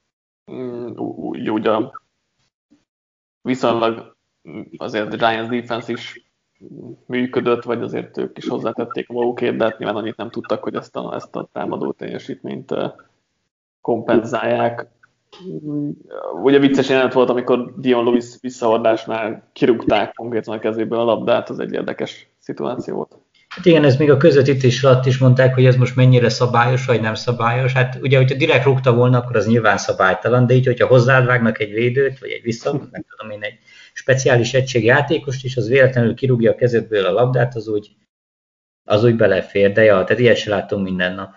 Úgy viszonylag azért a Giants defense is működött, vagy azért ők is hozzátették a magukét, de hát nyilván annyit nem tudtak, hogy ezt a támadó teljesítményt kompenzálják. Ugye vicces jelenet volt, amikor Dion Lewis visszahordásnál kirúgták konkrétan a kezéből a labdát, az egy érdekes szituáció volt. Hát igen, ez még a közvetítés alatt is mondták, hogy ez most mennyire szabályos, vagy nem szabályos. Hát ugye, hogyha direkt rúgta volna, akkor az nyilván szabálytalan, de így, hogyha hozzád vágnak egy védőt, vagy egy nem tudom én, egy speciális egységjátékost is, az véletlenül kirúgja a kezedből a labdát, az úgy belefér, de ja, tehát ilyet se látom minden nap.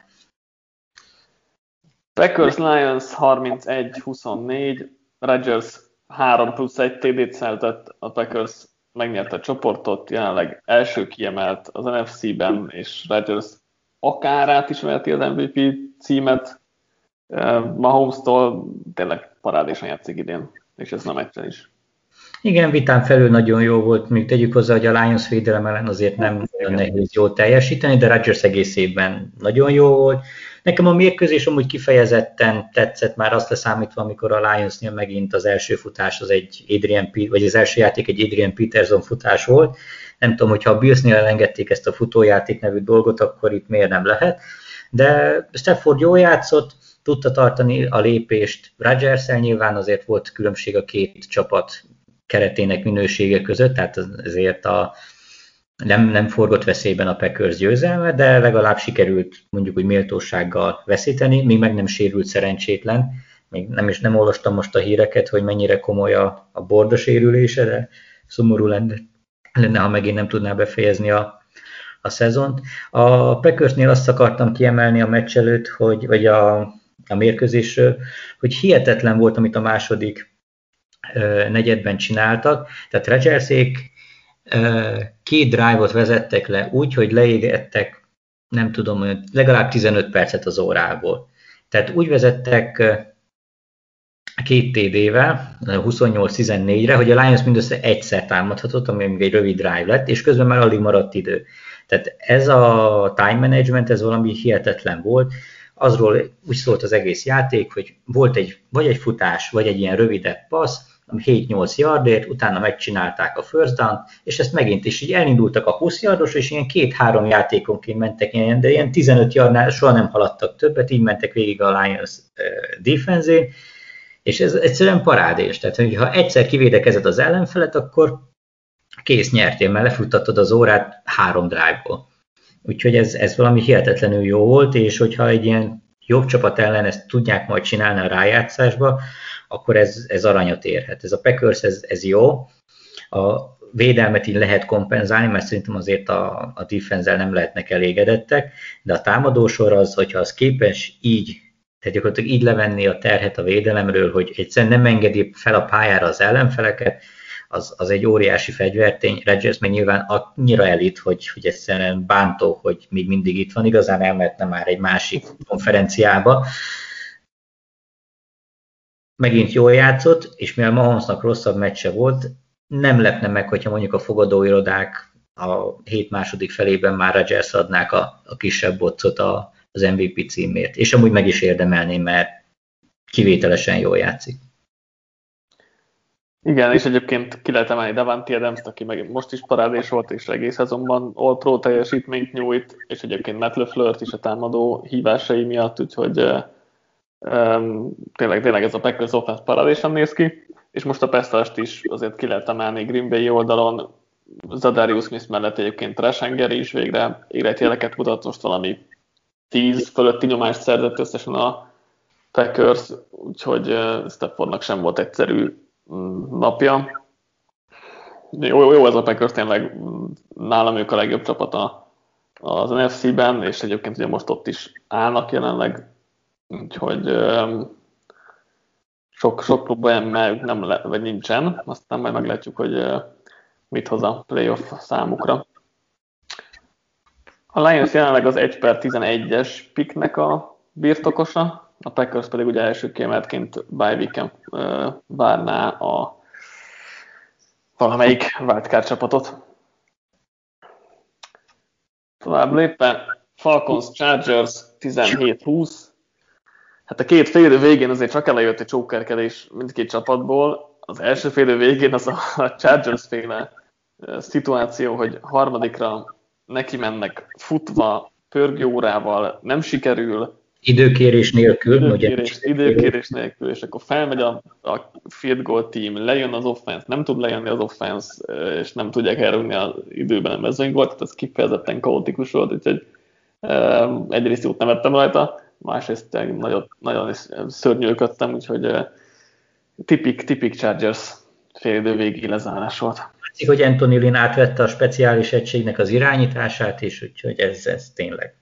Packers Lions 31-24, Rodgers 3+1 TD-t szerzett, a Packers megnyerte a csoportot, jelenleg első kiemelt az NFC-ben, és Rodgers akár át is verti az MVP címet. Mahomes-tól tényleg parádésan játszik idén, és ez nem egyszer is. Igen, vitán felül nagyon jó volt, még tegyük hozzá, hogy a Lions védelem ellen azért nem nagyon nehéz jól teljesíteni, de Rodgers egész évben nagyon jó volt. Nekem a mérkőzés amúgy kifejezetten tetszett, már azt leszámítva, amikor a Lionsnél megint az első futás az első játék egy Adrian Peterson futás volt. Nem tudom, hogyha a Billsnél elengedték ezt a futójáték nevű dolgot, akkor itt miért nem lehet. De Stafford jól játszott, tudta tartani a lépést Rodgers-el, nyilván azért volt különbség a két csapat keretének minősége között, tehát ezért nem forgott veszélyben a Packers győzelme, de legalább sikerült mondjuk úgy méltósággal veszíteni, még meg nem sérült szerencsétlen. Még nem olvastam most a híreket, hogy mennyire komoly a borda sérülése, de szomorú lenne, ha megint nem tudná befejezni a szezont. A Packersnél azt akartam kiemelni a meccs előtt, vagy a mérkőzésről, hogy hihetetlen volt, amit a második negyedben csináltak. Tehát Rodgersék 2 drive-ot vezettek le úgy, hogy leégettek, nem tudom, legalább 15 percet az órából. Tehát úgy vezettek 2 TD-vel, 28-14-re, hogy a Lions mindössze egyszer támadhatott, ami még egy rövid drive lett, és közben már alig maradt idő. Tehát ez a time management, ez valami hihetetlen volt. Azról úgy szólt az egész játék, hogy volt vagy egy futás, vagy egy ilyen rövidebb passz, 7-8 yardért, utána megcsinálták a first down, és ezt megint is így elindultak a 20 yardos, és ilyen 2-3 játékonként mentek, de ilyen 15 yardnál soha nem haladtak többet, így mentek végig a Lions defense-én, és ez egyszerűen parádés. Tehát, ha egyszer kivédekezed az ellenfelet, akkor kész, nyertél, mert lefuttattad az órát 3 drive-ból. Úgyhogy ez valami hihetetlenül jó volt, és hogyha egy ilyen jobb csapat ellen ezt tudják majd csinálni a rájátszásba, akkor ez aranyat érhet. Ez a Packers, ez jó. A védelmet így lehet kompenzálni, mert szerintem azért a defense-el nem lehetnek elégedettek, de a támadósor az, hogyha az képes így, tehát gyakorlatilag így levenni a terhet a védelemről, hogy egyszerűen nem engedi fel a pályára az ellenfeleket, az egy óriási fegyvertény. Rodgers meg nyilván annyira elit, hogy egyszerűen bántó, hogy még mindig itt van, igazán elmehetne már egy másik konferenciába. Megint jól játszott, és mivel Mahomesnak rosszabb meccse volt, nem lepne meg, hogyha mondjuk a fogadóirodák a 7 második felében már Rodgers adnák a kisebb boccot az MVP címért. És amúgy meg is érdemelné, mert kivételesen jól játszik. Igen, és egyébként ki lehet emelni Davante Adams-t, aki meg most is parádés volt, és egész szezonban All-Pro teljesítményt nyújt, és egyébként Matt LeFleur-t is a támadó hívásai miatt, úgyhogy tényleg ez a Packers offense parádésen néz ki, és most a Pestast is azért ki lehet emelni Green Bay oldalon, Zadarius Smith mellett egyébként Rashanger is végre életjeleket mutat, most valami 10 fölötti nyomást szerzett összesen a Packers, úgyhogy Staffordnak sem volt egyszerű napja. Jó ez a Packers, tényleg nálam ők a legjobb csapata az NFC-ben, és egyébként ugye most ott is állnak jelenleg, úgyhogy sok probléma vagy nincsen, aztán majd meglátjuk, hogy mit hoz a playoff számukra. A Lions jelenleg az 1/11-es picknek a birtokosa, a Packers pedig ugye első kiemeltként bye weeken várná a valamelyik wildcard csapatot. Tovább lépve, Falcons Chargers 17-20. Hát a két félidő végén azért csak elejött egy csókerkedés mindkét csapatból. Az első félidő végén az a Chargers-féle szituáció, hogy harmadikra neki mennek futva, pörgőórával, nem sikerül. Időkérés nélkül. Időkérés nélkül, és akkor felmegy a field goal team, lejön az offense, nem tud lejönni az offense, és nem tudják elrúgni az időben a mezőnygólt, tehát ez kifejezetten kaotikus volt, úgyhogy egyrészt jót nevettem rajta, másrészt nagyon szörnyűködtem, úgyhogy tipik Chargers félidő végi lezárás volt. Látszik, hogy Anthony Lynn átvette a speciális egységnek az irányítását is, úgyhogy ez tényleg.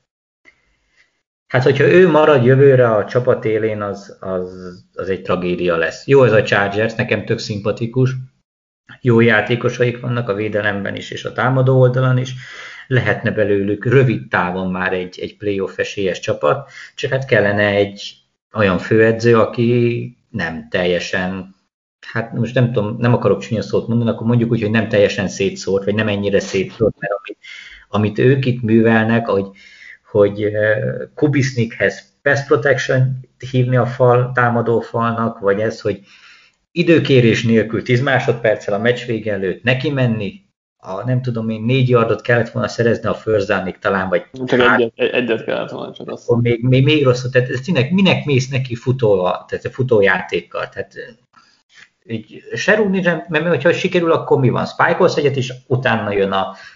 Hát, hogyha ő marad jövőre a csapat élén, az egy tragédia lesz. Jó ez a Chargers, nekem tök szimpatikus. Jó játékosaik vannak a védelemben is, és a támadó oldalon is. Lehetne belőlük rövid távon már egy playoff esélyes csapat, csak hát kellene egy olyan főedző, aki nem teljesen, hát most nem tudom, nem akarok csúnya szót mondani, akkor mondjuk úgy, hogy nem teljesen szétszórt, vagy nem ennyire szétszórt, mert amit ők itt művelnek, hogy Kubisnikhez pass protection hívni a támadó falnak, vagy ez, hogy időkérés nélkül 10 másodperccel a meccs vége előtt neki menni, nem tudom én, 4 yardot kellett volna szerezni a first downig talán, vagy csak egyet kellett volna, csak azt. Még rosszabb, tehát ez tényleg minek mész neki futójátékkal, tehát így se rúgni, mert hogyha sikerül, akkor mi van? Spike-olsz egyet, és utána jön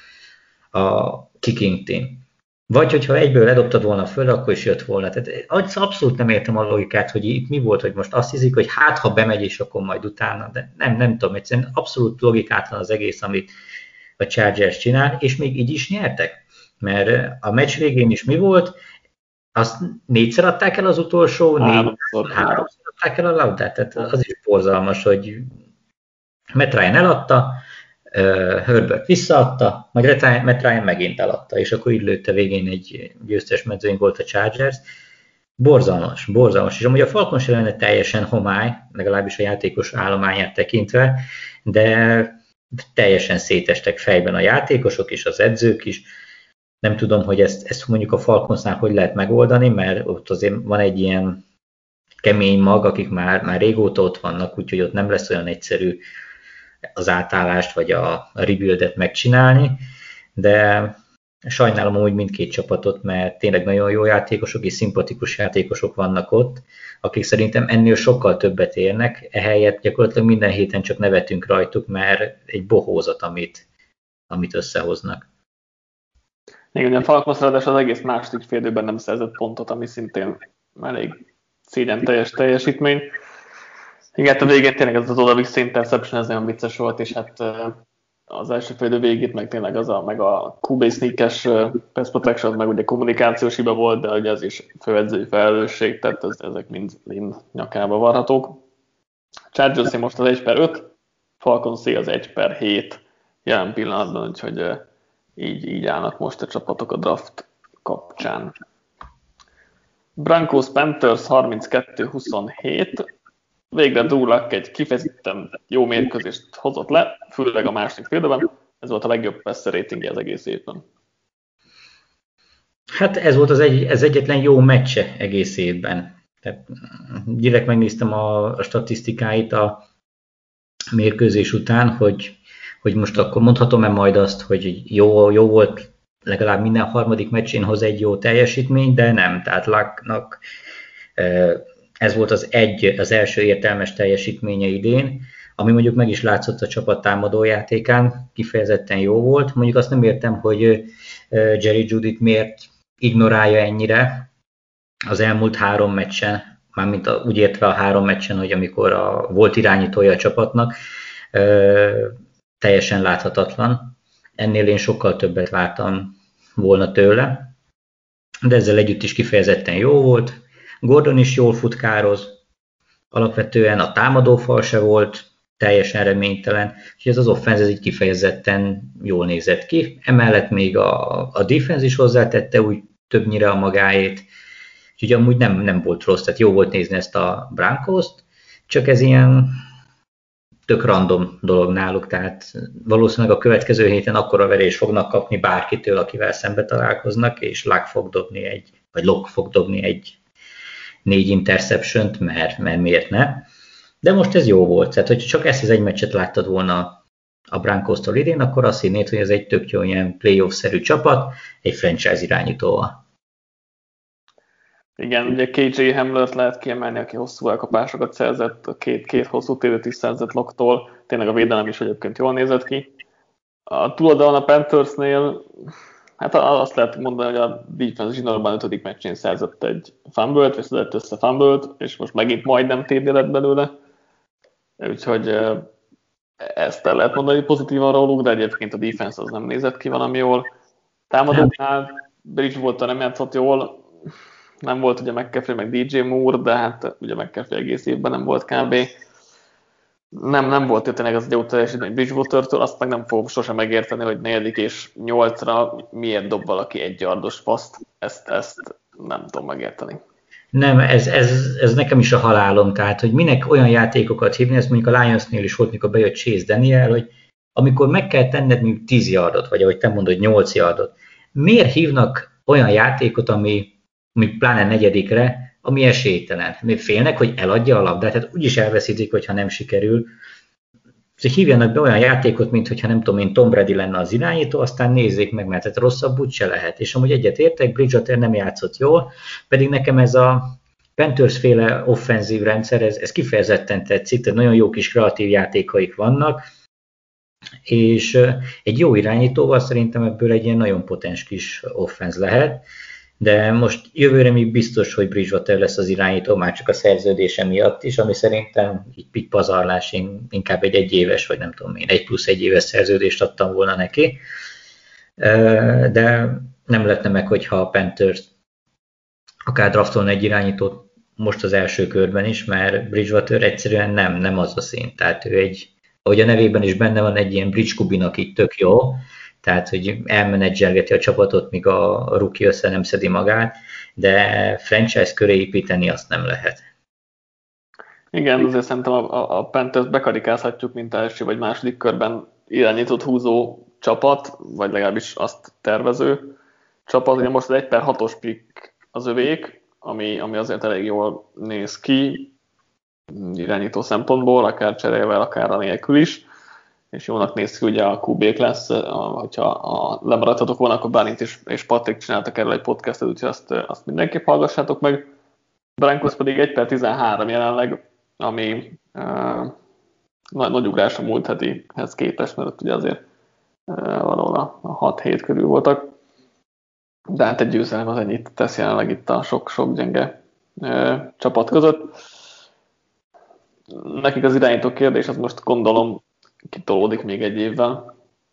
a kicking team. Vagy hogyha egyből ledobtad volna föl, akkor is jött volna. Tehát abszolút nem értem a logikát, hogy itt mi volt, hogy most azt hiszik, hogy hát ha bemegy, és akkor majd utána, de nem tudom, egyszerűen abszolút logikátlan az egész, amit a Chargers csinál, és még így is nyertek. Mert a meccs végén is mi volt? Azt 4-szer adták el az utolsó, 3-szor adták el a labdát. Tehát az is borzalmas, hogy Matt Ryan eladta, Herbert visszaadta, majd Matt Ryan megint eladta, és akkor így lőtte végén egy győztes mezőny volt a Chargers. Borzalmas. És amúgy a Falcons ellene teljesen homály, legalábbis a játékos állományát tekintve, de teljesen szétestek fejben a játékosok és az edzők is. Nem tudom, hogy ezt mondjuk a Falconsnál hogy lehet megoldani, mert ott azért van egy ilyen kemény mag, akik már régóta ott vannak, úgyhogy ott nem lesz olyan egyszerű az átállást vagy a rebuildet megcsinálni, de sajnálom úgy mindkét csapatot, mert tényleg nagyon jó játékosok és szimpatikus játékosok vannak ott, akik szerintem ennél sokkal többet érnek, ehelyett gyakorlatilag minden héten csak nevetünk rajtuk, mert egy bohózat, amit összehoznak. Igen, a Falcons ráadásul az egész második félidőben nem szerzett pontot, ami szintén elég szégyen teljes teljesítmény. Igen, hát a végén tényleg ez az oda-vissza interception, ez nagyon vicces volt, és hát az első félidő végét meg tényleg meg a QB sneak-es pass protection, meg ugye kommunikációs hiba volt, de ugye ez is főedzői felelősség, tehát ezek mind nyakába varhatók. Chargers most az 1/5, Falcons az 1/7 jelen pillanatban, úgyhogy így állnak most a csapatok a draft kapcsán. Broncos Panthers 32-27. Végre Drew Luck egy kifejezetten jó mérkőzést hozott le, főleg a második félidőben. Ez volt a legjobb passer ratingje az egész évben. Hát ez volt ez egyetlen jó meccse egész évben. Tehát direkt megnéztem a statisztikáit a mérkőzés után, hogy most akkor mondhatom-e majd azt, hogy jó volt legalább minden harmadik meccsén hoz egy jó teljesítmény, de nem. Tehát Lucknak ez volt az első értelmes teljesítménye idén, ami mondjuk meg is látszott a csapat támadójátékán, kifejezetten jó volt. Mondjuk azt nem értem, hogy Jerry Jeudyt miért ignorálja ennyire az elmúlt 3 meccsen, mármint úgy értve a 3 meccsen, hogy amikor volt irányítója a csapatnak, teljesen láthatatlan. Ennél én sokkal többet vártam volna tőle, de ezzel együtt is kifejezetten jó volt. Gordon is jól futkároz, alapvetően a támadófal se volt teljesen reménytelen, és ez az offense ez így kifejezetten jól nézett ki. Emellett még a defense is hozzátette úgy többnyire a magáét, úgyhogy amúgy nem volt rossz, tehát jó volt nézni ezt a Broncos-t, csak ez ilyen tök random dolog náluk, tehát valószínűleg a következő héten akkora verést fognak kapni bárkitől, akivel szembe találkoznak, és Locke fog dobni egy 4 interceptiont, mert miért ne. De most ez jó volt, tehát hogyha csak ezt az egy meccset láttad volna a Broncos-tól idén, akkor azt hinnéd, hogy ez egy tök jó ilyen playoff-szerű csapat, egy franchise irányítóval. Igen, ugye KJ Hamlert lehet kiemelni, aki hosszú elkapásokat szerzett, két hosszú TD-t is szerzett Locktól, tényleg a védelem is egyébként jól nézett ki. A túloldalon a Panthersnél, hát azt lehet mondani, hogy a defense zsinórban 5. meccsén szerzett egy fumble-t, veszedett össze fumble-t, és most megint majdnem TD lett belőle. Úgyhogy ezt el lehet mondani pozitívan róluk, de egyébként a defense az nem nézett ki valami jól. Támadóknál Bridgewater nem játszott jól, nem volt ugye McCaffrey meg DJ Moore, de hát ugye McCaffrey egész évben nem volt kb. Nem volt tényleg az egy jó teljesítmény Bridgewater-től, azt meg nem fogom sosem megérteni, hogy 4. és 8-ra miért dob valaki 1 yardos paszt. Ezt nem tudom megérteni. Nem, ez nekem is a halálom, tehát hogy minek olyan játékokat hívni, ez mondjuk a Lionsnél is volt, mikor bejött Chase Daniel, hogy amikor meg kell tenned mondjuk 10 yardot, vagy ahogy te mondod, 8 yardot, miért hívnak olyan játékot, ami pláne 4. ami esélytelen. Még félnek, hogy eladja a labdát, tehát úgyis elveszítik, hogyha nem sikerül. Szóval hívjanak be olyan játékot, mint hogyha nem tudom én, Tom Brady lenne az irányító, aztán nézzék meg, mert hát rosszabb úgyse lehet. És amúgy egyet értek, Bridgewater nem játszott jól, pedig nekem ez a Panthers-féle offenzív rendszer, ez kifejezetten tetszik, tehát nagyon jó kis kreatív játékaik vannak, és egy jó irányítóval szerintem ebből egy ilyen nagyon potens kis offenz lehet. De most jövőre még biztos, hogy Bridgewater lesz az irányító, már csak a szerződése miatt is, ami szerintem így pikk pazarlás, én inkább egy 1 éves, vagy nem tudom én, 1+1 éves szerződést adtam volna neki. De nem lehetne meg, hogyha a Panthers akár draftolna egy irányítót most az első körben is, mert Bridgewater egyszerűen nem az a szint. Tehát ő ahogy a nevében is benne van, egy ilyen bridge kubinak így tök jó, tehát, hogy elmenedzselgeti a csapatot, míg a rookie össze nem szedi magát, de franchise köré építeni azt nem lehet. Igen, azért szerintem a Panthers bekarikázhatjuk, mint első vagy második körben irányított húzó csapat, vagy legalábbis azt tervező csapat. Ugye most az 1/6-os pick az övék, ami azért elég jól néz ki irányító szempontból, akár cserélvel, akár anélkül is. És jónak néz ki, ugye a QB-k lesz, hogyha lemaradhatok volna, akkor Bálint és Patrik csináltak erről egy podcastot, úgyhogy azt mindenképp hallgassátok meg. Broncos pedig 1/13 jelenleg, ami nagy ugrás a múlt hetihez képest, mert ott ugye azért valahol a 6-7 körül voltak. De hát egy győzelem az ennyit tesz jelenleg itt a sok gyenge csapat között. Nekik az irányító kérdés, az most gondolom kitolódik még 1 évvel.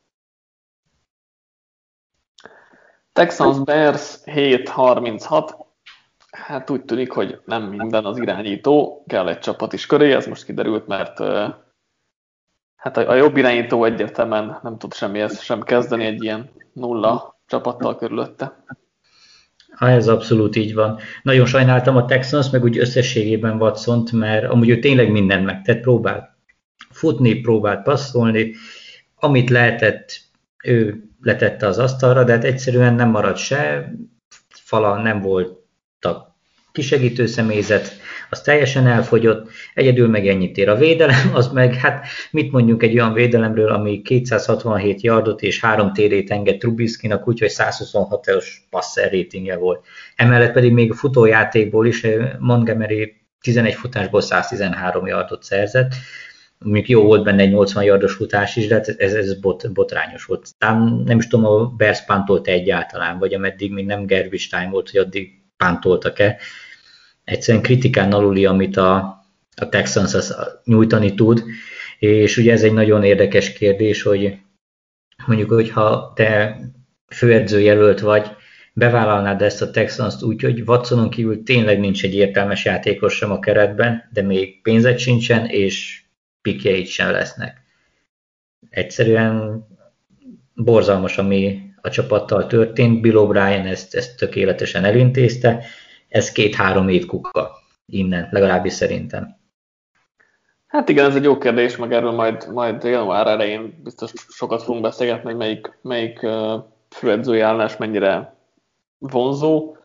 Texans Bears 7-36. Hát úgy tűnik, hogy nem minden az irányító, kell egy csapat is köré, ez most kiderült, mert hát a jobb irányító egyértelműen nem tud semmihez sem kezdeni egy ilyen 0 csapattal körülötte. Ez abszolút így van. Nagyon sajnáltam a Texans, meg úgy összességében Watsont, mert amúgy ő tényleg mindent megtett, próbált futni, próbált passzolni, amit lehetett, ő letette az asztalra, de hát egyszerűen nem maradt se, fala nem voltak kisegítő személyzet, az teljesen elfogyott, egyedül meg ennyit ér a védelem, az meg, hát mit mondjunk egy olyan védelemről, ami 267 yardot és 3 TD-t enged Trubiskynak, úgyhogy 126-os passer ratingje volt. Emellett pedig még a futójátékból is Montgomery 11 futásból 113 yardot szerzett, mondjuk jó volt benne egy 80 yardos futás is, de ez botrányos volt. Nem is tudom, a Bears pántolt egyáltalán, vagy ameddig még nem garbage time volt, hogy addig pántoltak-e. Egyszerűen kritikán aluli, amit a Texans nyújtani tud, és ugye ez egy nagyon érdekes kérdés, hogy mondjuk, hogyha te főedzőjelölt vagy, bevállalnád ezt a Texans-t úgy, hogy Watsonon kívül tényleg nincs egy értelmes játékos sem a keretben, de még pénzed sincsen, és pikjeid sem lesznek. Egyszerűen borzalmas, ami a csapattal történt. Bill O'Brien ezt tökéletesen elintézte. Ez 2-3 év kuka innen, legalábbis szerintem. Hát igen, ez egy jó kérdés, meg erről majd január elején biztos sokat fogunk beszélgetni, hogy melyik főedzői állás mennyire vonzó.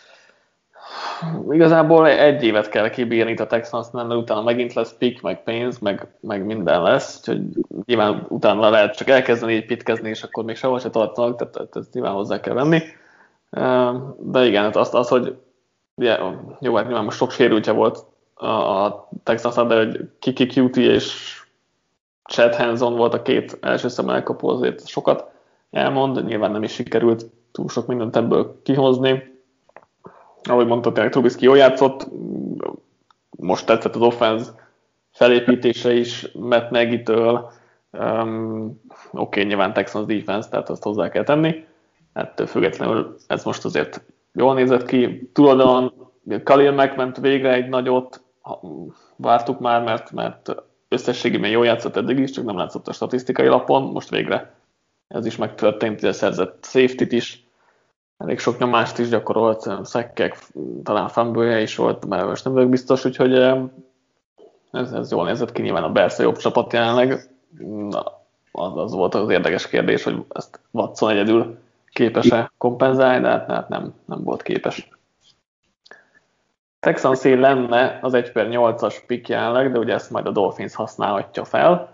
Igazából egy évet kell kibírni itt a Texansnál, mert utána megint lesz pick, meg pénz, meg minden lesz, úgyhogy nyilván utána lehet csak elkezdeni építkezni, és akkor még sehol se tartanak, tehát ezt nyilván hozzá kell venni. De igen, az hogy ugye, jó, hát nyilván most sok sérültje volt a Texansnál, de hogy Kiki Cutie és Chad Hanson volt a 2 első szem elkapó, azért sokat elmond, nyilván nem is sikerült túl sok mindent ebből kihozni. Ahogy mondtad, tényleg Trubisky jól játszott, most tetszett az offense felépítése is Matt Nagy-től. Oké, nyilván Texans defense, tehát azt hozzá kell tenni. Ettől függetlenül ez most azért jól nézett ki. Túloldalon Khalil Mack ment végre egy nagyot, vártuk már, mert összességében jól játszott eddig is, csak nem látszott a statisztikai lapon. Most végre ez is megtörtént, hogy szerzett safety-t is. Elég sok nyomást is gyakorolt, szekkek, talán fumble-je is volt, mert most nem vagyok biztos, úgyhogy ez jól nézett ki, nyilván a Bears a jobb csapat jelenleg. Az volt az érdekes kérdés, hogy ezt Watson egyedül képes-e kompenzálni, de hát nem volt képes. Texans-é lenne az 1/8-as pick jelenleg, de ugye ezt majd a Dolphins használhatja fel.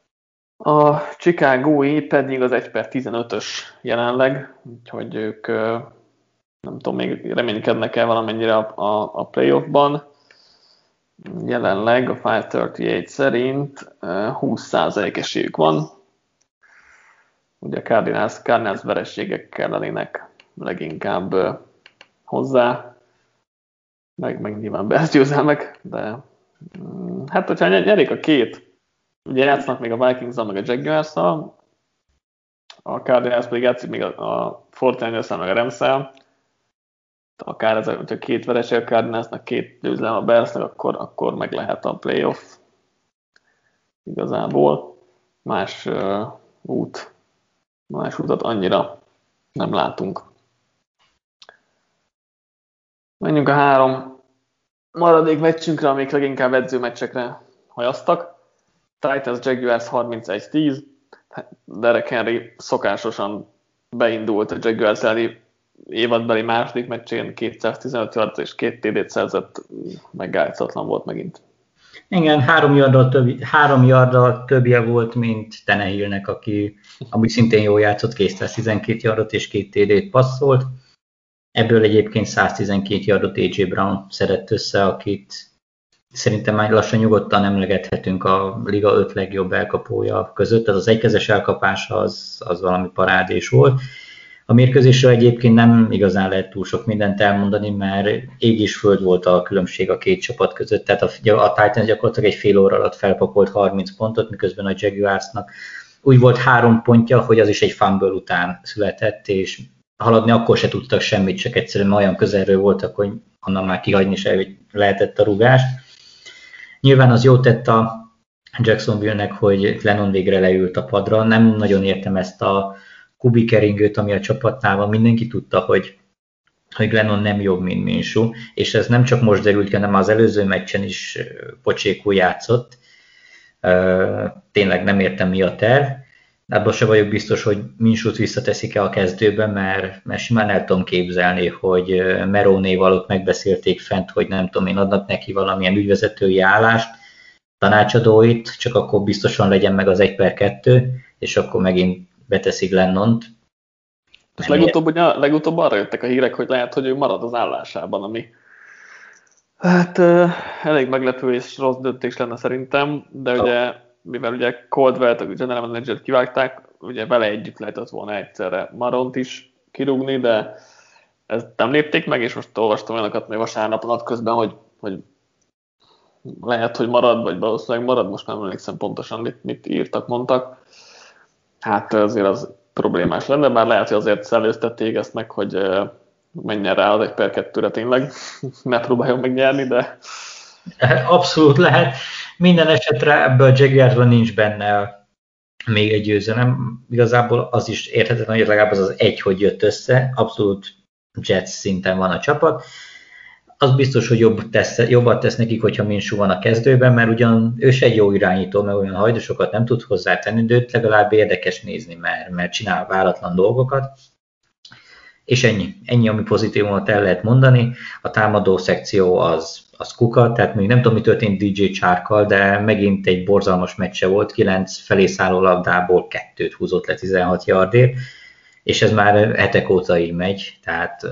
A Chicago-i pedig az 1/15-ös jelenleg, úgyhogy ők nem tudom, még reménykednek-e valamennyire a playoffban. Jelenleg a 538 szerint 20% esélyük van. Ugye a Cardinals vereségekkel lennének leginkább hozzá, meg nyilván Bears győzelmek, de hát hogyha nyerik a 2, ugye játszanak még a Vikings-zal, meg a Jaguars-szal, a Cardinals pedig játszik még a 49ers-szel, meg a Rams-szel. Akár ez, hogyha 2 vereség a Cardinalsnak, 2 győzelem a Bearsnek, akkor meg lehet a playoff. Igazából más útat annyira nem látunk. Menjünk a 3 maradék meccsünkre, amik leginkább edzőmeccsekre hajaztak. Titans Jaguars 31-10. Derek Henry szokásosan beindult a Jaguars elleni évadbeli második meccsén, 215 yard és 2 TD-t szerzett, megállíthatatlan volt megint. Igen, 3 yarddal többje volt, mint Tannehillnek, aki amúgy szintén jól játszott, 212 yardot és 2 TD-t passzolt. Ebből egyébként 112 yardot AJ Brown szedett össze, akit szerintem már lassan nyugodtan emlegethetünk a liga 5 legjobb elkapója között. Ez az egykezes elkapása az valami parádés volt. A mérkőzésről egyébként nem igazán lehet túl sok mindent elmondani, mert ég és föld volt a különbség a 2 csapat között. Tehát a Titans gyakorlatilag egy fél óra alatt felpakolt 30 pontot, miközben a Jaguarsnak úgy volt 3 pontja, hogy az is egy fumble után született, és haladni akkor se tudtak semmit, csak egyszerűen olyan közelről voltak, hogy onnan már kihagyni se lehetett a rúgást. Nyilván az jót tett a Jacksonville-nek, hogy Glennon végre leült a padra. Nem nagyon értem ezt a kubikeringőt, ami a csapatnál van. Mindenki tudta, hogy Glennon nem jobb, mint Minshew, és ez nem csak most derült ki, hanem az előző meccsen is pocsékul játszott. Tényleg nem értem, mi a terv. Abban sem vagyok biztos, hogy Minshewt visszateszik-e a kezdőben, mert simán el tudom képzelni, hogy Merónéval ott megbeszélték fent, hogy nem tudom én, adnak neki valamilyen ügyvezetői állást, tanácsadóit, csak akkor biztosan legyen meg az 1/2, és akkor megint beteszik Lennont. És legutóbb arra jöttek a hírek, hogy lehet, hogy ő marad az állásában, ami hát elég meglepő és rossz döntés lenne szerintem, de ugye, mivel ugye Caldwell-t, a general manager-t kivágták, ugye vele együtt lehetett volna egyszerre Maront is kirúgni, de ezt nem lépték meg, és most olvastam olyanokat még vasárnap napközben, hogy lehet, hogy marad, vagy valószínűleg marad, most nem emlékszem pontosan, mit írtak, mondtak. Hát azért az problémás lenne, bár lehet, hogy azért szellőztették ezt meg, hogy menjen rá az 1/2-re tényleg, ne próbáljon megnyerni, de... Abszolút lehet. Minden esetre ebből a Jaguarsban nincs benne még egy győzelem. Igazából az is érthetetlen, hogy legalább az egy, hogy jött össze. Abszolút Jets szinten van a csapat. Az biztos, hogy jobbat tesz nekik, hogyha Minshew van a kezdőben, mert ugyan ő se egy jó irányító, mert olyan hajdusokat nem tud hozzátenni, de őt legalább érdekes nézni, mert csinál váratlan dolgokat. És ennyi, ami pozitívumot el lehet mondani. A támadó szekció az kuka, tehát még nem tudom, mi történt DJ Charkkal, de megint egy borzalmas meccse volt, 9 felé szálló labdából 2-t húzott le 16 yardért, és ez már hetek óta így megy, tehát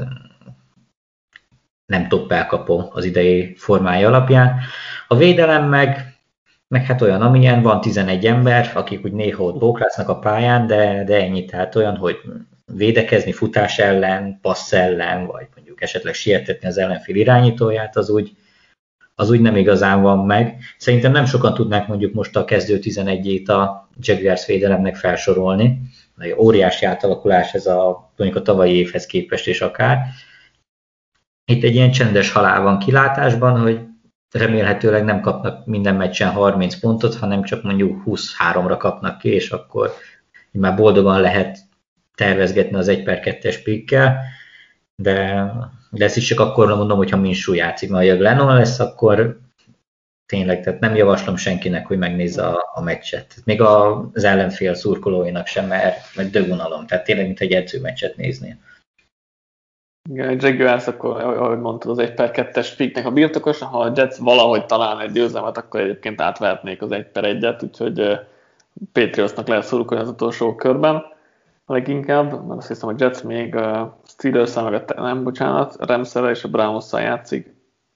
nem top elkapó az idei formája alapján. A védelem meg hát olyan, amilyen, van 11 ember, akik úgy néha ott bókrásznak a pályán, de ennyi, tehát olyan, hogy védekezni futás ellen, passz ellen, vagy mondjuk esetleg sietetni az ellenfél irányítóját, az úgy nem igazán van meg. Szerintem nem sokan tudnák mondjuk most a kezdő 11-ét a Jaguars védelemnek felsorolni. Óriási átalakulás ez mondjuk a tavalyi évhez képest és akár. Itt egy ilyen csendes halál van kilátásban, hogy remélhetőleg nem kapnak minden meccsen 30 pontot, hanem csak mondjuk 23-ra kapnak ki, és akkor már boldogan lehet tervezgetni az 1/2-es pickkel, de ezt is csak akkor mondom, hogyha Minshew játszik, mert ha Glennon lesz, akkor tényleg, tehát nem javaslom senkinek, hogy megnézze a meccset. Még az ellenfél szurkolóinak sem, mert dögunalom, tehát tényleg, mint egy edzőmeccset nézni. Igen, egy Jaguars, akkor, ahogy mondtad, az 1/2-es picknek a birtokosa, ha a Jets valahogy talán egy győzelmet, akkor egyébként átvehetnék az 1/1-et, úgyhogy Patriotsnak lehet szurkolni az utolsó körben. Leginkább, mert azt hiszem, a Jets még a Steelers-szel, meg Rams-szel és a Browns-szal játszik.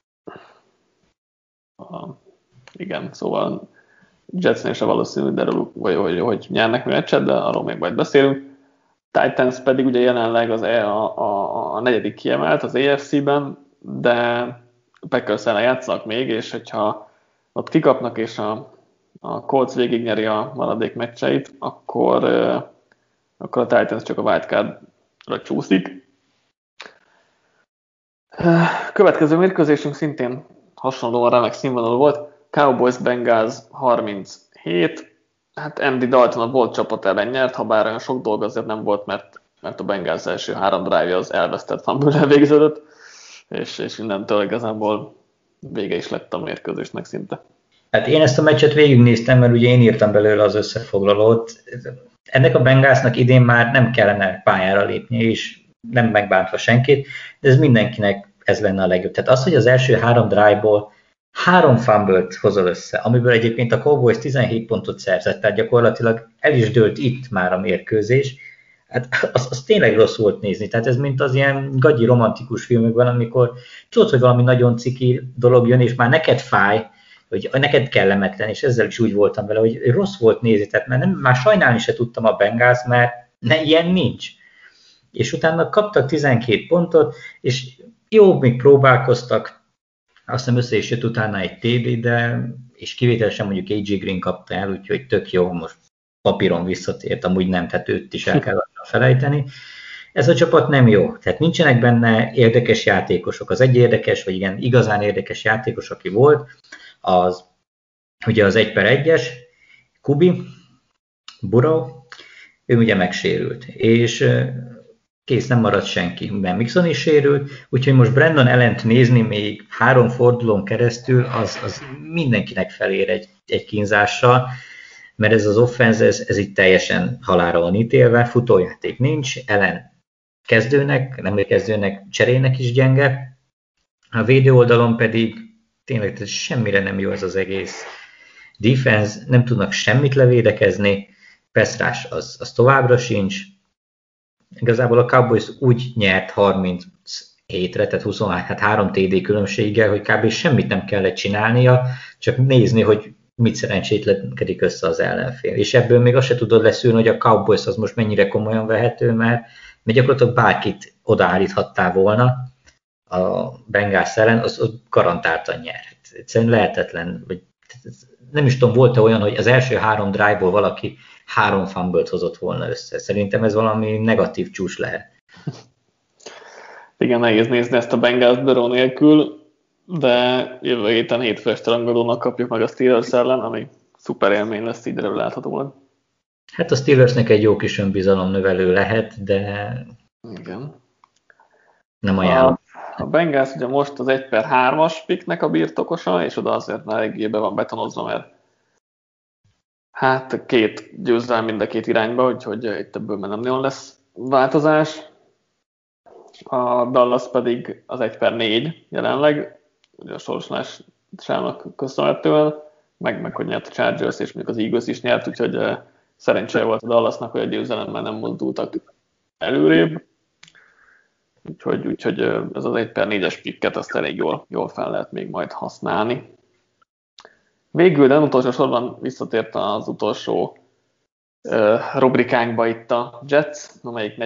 Igen, szóval Jetsnél se valószínű, de hogy nyernek mi meccset, de arról még majd beszélünk. Titans pedig ugye jelenleg a negyedik kiemelt az AFC-ben, de Packers ellen játszanak még, és hogyha ott kikapnak, és a Colts végignyeri a maradék meccseit, akkor a Titans csak a wildcardra csúszik. Következő mérkőzésünk szintén hasonlóan remek színvonalú volt. Cowboys-Bengals 37. Hát Andy Dalton a volt csapat ellen nyert, ha bár olyan sok dolga azért nem volt, mert a Bengals első 3 drive-ja az elvesztett fumble-rel végződött, és innentől igazából vége is lett a mérkőzésnek szinte. Hát én ezt a meccset végignéztem, mert ugye én írtam belőle az összefoglalót. Ennek a Bengalsnak idén már nem kellene pályára lépni, és nem megbántva senkit, de ez mindenkinek ez lenne a legjobb. Tehát az, hogy az első 3 drive-ból 3 fumble-t hozol össze, amiből egyébként a Cowboys 17 pontot szerzett, tehát gyakorlatilag el is dőlt itt már a mérkőzés, hát az tényleg rossz volt nézni. Tehát ez mint az ilyen gagyi romantikus filmekben, amikor tudod, hogy valami nagyon ciki dolog jön, és már neked fáj, hogy neked kellemetlen, és ezzel is úgy voltam vele, hogy rossz volt nézni, tehát már sajnálni se tudtam a Bengals, mert ilyen nincs. És utána kaptak 12 pontot, és jó, még próbálkoztak, azt hiszem össze is jött utána egy TD, és kivételesen mondjuk AJ Green kapta el, úgyhogy tök jó, most papíron visszatért, amúgy nem, tehát őt is el kell felejteni. Ez a csapat nem jó, tehát nincsenek benne érdekes játékosok. Az egy érdekes, vagy igen, igazán érdekes játékos, aki volt, az ugye az 1/1-es, Kubi, Burrow, ő ugye megsérült, és kész, nem maradt senki. Ben Mixon is sérült, úgyhogy most Brandon Allent nézni még 3 fordulón keresztül, az mindenkinek felér egy kínzással. mert ez az offense, ez itt teljesen halálra van ítélve, futójáték nincs, ellen kezdőnek, nem kezdőnek, cserének is gyenge, a védő oldalon pedig tényleg semmire nem jó ez az egész defense, nem tudnak semmit levédekezni, pass rush az továbbra sincs. Igazából a Cowboys úgy nyert 37-re, tehát 3 TD különbséggel, hogy kb. Semmit nem kellett csinálnia, csak nézni, hogy mit szerencsétlenkedik össze az ellenfél. És ebből még azt se tudod leszűrni, hogy a Cowboys az most mennyire komolyan vehető, mert gyakorlatilag bárkit odaállíthattál volna a Bengals ellen, az garantáltan nyer. Egyszerűen lehetetlen, vagy nem is tudom, volt-e olyan, hogy az első 3 drive-ból valaki 3 fumble-t hozott volna össze. Szerintem ez valami negatív csúcs lehet. Igen, nehéz nézni ezt a Bengals Burrow nélkül, de jövő héten hétfő este rangadónak kapjuk meg a Steelers ellen, ami szuper élmény lesz így láthatólag. Hát a Steelersnek egy jó kis önbizalomnövelő lehet, de igen. Nem ajánlom. A Bengals ugye most az 1/3-as picknek a birtokosa, és oda azért már eléggé be van betonozva, mert hát 2 győzelem mind a 2 irányba, úgyhogy itt ebből már nem nagyon lesz változás. A Dallas pedig az 1/4 jelenleg, ugye a sorsolássának köszönhetően, meg hogy nyert a Chargers, és mondjuk az Eagles is nyert, úgyhogy szerencséje volt a Dallasnak, hogy a győzelemmel nem mozdultak előrébb. Úgyhogy ez az 1/4-es picket azt elég jól fel lehet még majd használni. Végül, de nem utolsó sorban visszatért az utolsó rubrikánkba itt a Jets, amelyik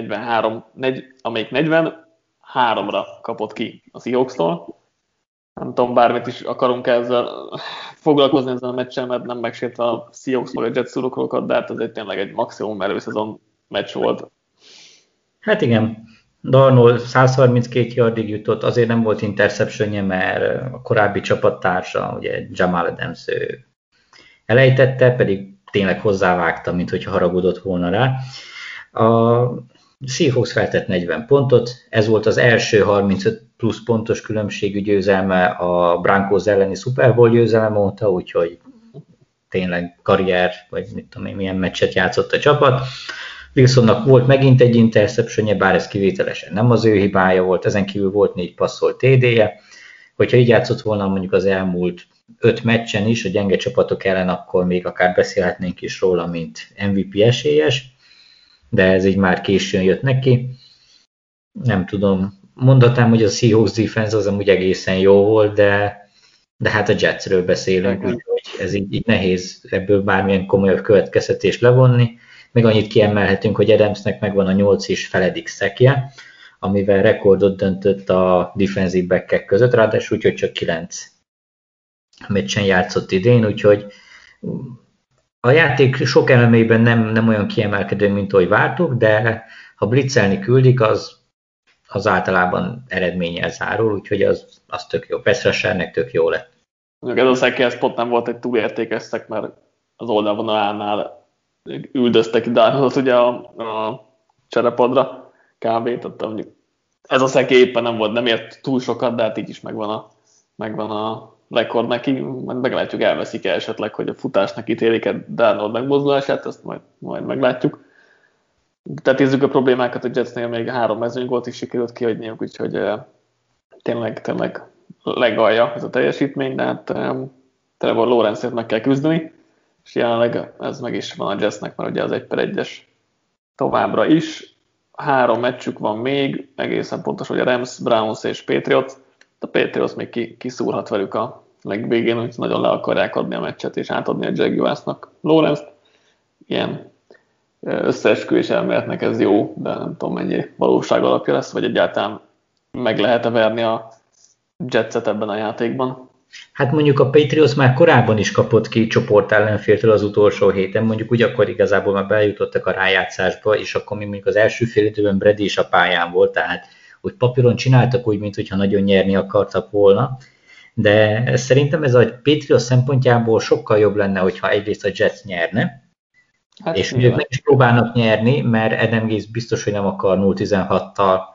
43-ra kapott ki a Seahawks-tól. Nem tudom, bármit is akarunk ezzel foglalkozni ezzel a meccsen, mert nem megsértve a Seahawks vagy a Jets szurkolókat, de hát ez tényleg egy maximum erőszezon meccs volt. Hát igen, Darnold 132 yardig jutott, azért nem volt interceptionje, mert a korábbi csapattársa, ugye Jamal Adams elejtette, pedig tényleg hozzávágta, mint hogyha haragudott volna rá. A Seahawks feltett 40 pontot, ez volt az első 35 plusz pontos különbségű győzelme a Broncos elleni Super Bowl győzelem óta, úgyhogy tényleg karrier, vagy mit tudom én, milyen meccset játszott a csapat. Wilsonnak volt megint egy interceptionje, bár ez kivételesen nem az ő hibája volt, ezen kívül volt 4 passzolt TD-je. Hogyha így játszott volna mondjuk az elmúlt 5 meccsen is a gyenge csapatok ellen, akkor még akár beszélhetnénk is róla, mint MVP esélyes, de ez így már későn jött neki. Nem tudom, mondhatnám, hogy a Seahawks defense az amúgy egészen jó volt, de hát a Jetsről beszélünk, úgyhogy ez így nehéz ebből bármilyen komolyabb következtetést levonni. Még annyit kiemelhetünk, hogy Adamsnek megvan a 8,5 szekje, amivel rekordot döntött a defensive back-ek között, ráadásul úgyhogy csak 9 meccsen játszott idén, úgyhogy a játék sok elemében nem olyan kiemelkedő, mint ahogy vártuk, de ha blitzelni küldik, az általában eredménnyel zárul, úgyhogy az tök jó. Pass rushernek tök jó lett. Ez a szekje, ez pont nem volt egy túlértékes szek, mert az oldalvonalánál üldöztek Darnoldot ugye a cserepadra kb. Tehát mondjuk ez a szeki éppen nem ért túl sokat, de hát így is megvan a rekord neki. Meglátjuk, elveszik-e esetleg, hogy a futásnak ítélik-e Darnold megmozdulását, ezt majd meglátjuk. Tehát nézzük a problémákat, a Jetsnél még 3 mezőnygólt is sikerült kihagyniuk, úgyhogy tényleg legalja ez a teljesítmény, de hát Trevor Lawrence-ért meg kell küzdeni, és jelenleg ez meg is van a Jetsnek, mert ugye az 1/1-es továbbra is. 3 meccsük van még, egészen pontos, hogy a Rams, Browns és Patriots. A Patriots még kiszúrhat velük a legvégén, hogy nagyon le akarják adni a meccset és átadni a Jaguarsnak Lawrence-t. Ilyen összeesküvés elméletnek ez jó, de nem tudom mennyi valóság alapja lesz, vagy egyáltalán meg lehet-e verni a Jetset ebben a játékban. Hát mondjuk a Patriots már korábban is kapott ki csoport ellenféltől az utolsó héten, mondjuk úgy akkor igazából már bejutottak a rájátszásba, és akkor még mondjuk az első fél időben Brady is a pályán volt, tehát úgy papíron csináltak úgy, mintha nagyon nyerni akartak volna, de szerintem ez a Patriots szempontjából sokkal jobb lenne, hogyha egyrészt a Jets nyerne, hát és ők nem is próbálnak nyerni, mert Adam Gase biztos, hogy nem akar 0-16-tal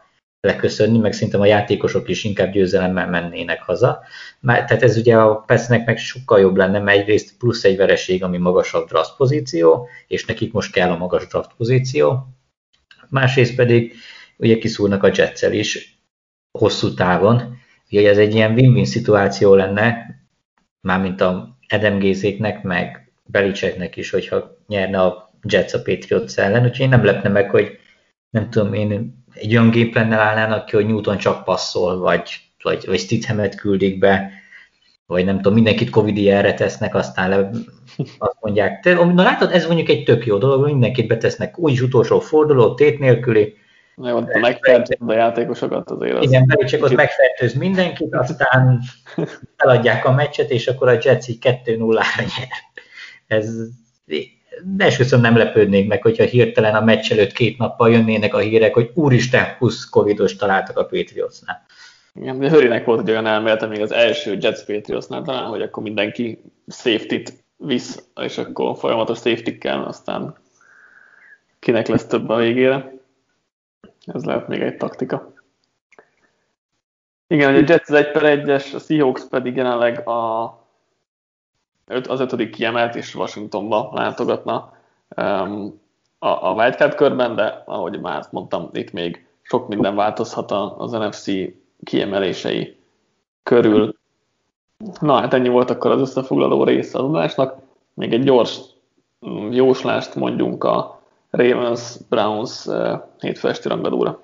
leköszönni, meg szerintem a játékosok is inkább győzelemmel mennének haza. Tehát ez ugye a Petsnek meg sokkal jobb lenne, mert egyrészt plusz egy vereség, ami magasabb draft pozíció, és nekik most kell a magas draft pozíció. Másrészt pedig ugye kiszúrnak a Jetsel is hosszú távon. Ugye ez egy ilyen win-win szituáció lenne, mármint a Adam Gaze-éknek, meg Belichicknek is, hogyha nyerne a Jets a Patriots ellen, úgyhogy én nem lepne meg, hogy nem tudom én, egy olyan gameplannel állnának ki, hogy Newton csak passzol, vagy Stidhamet küldik be, vagy nem tudom, mindenkit Covid-re tesznek, aztán azt mondják. Na látod, ez mondjuk egy tök jó dolog, hogy mindenkit betesznek, úgyis utolsó forduló, tét nélküli. Jó, de megfertőzöd a játékosokat azért. Igen, Belichick ott megfertőz mindenkit, aztán eladják a meccset, és akkor a Jets így 2-0-ra nyer. De esküszöm nem lepődnék meg, hogyha hirtelen a meccs előtt 2 nappal jönnének a hírek, hogy úristen, 20 covidos találtak a Patriotsnál. Igen, de Hurrynek volt egy olyan elmélete még az első Jets Patriotsnál talán, hogy akkor mindenki safety-t visz, és akkor folyamatos safety-kkel, aztán kinek lesz több a végére. Ez lehet még egy taktika. Igen, hogy a Jets az 1/1-es, a Seahawks pedig jelenleg az 5. kiemelt, és Washingtonba látogatna a wildcard körben, de ahogy már mondtam, itt még sok minden változhat az NFC kiemelései körül. Na, hát ennyi volt akkor az összefoglaló része az adásnak. Még egy gyors jóslást mondjunk a Ravens-Browns hétfő esti rangadóra.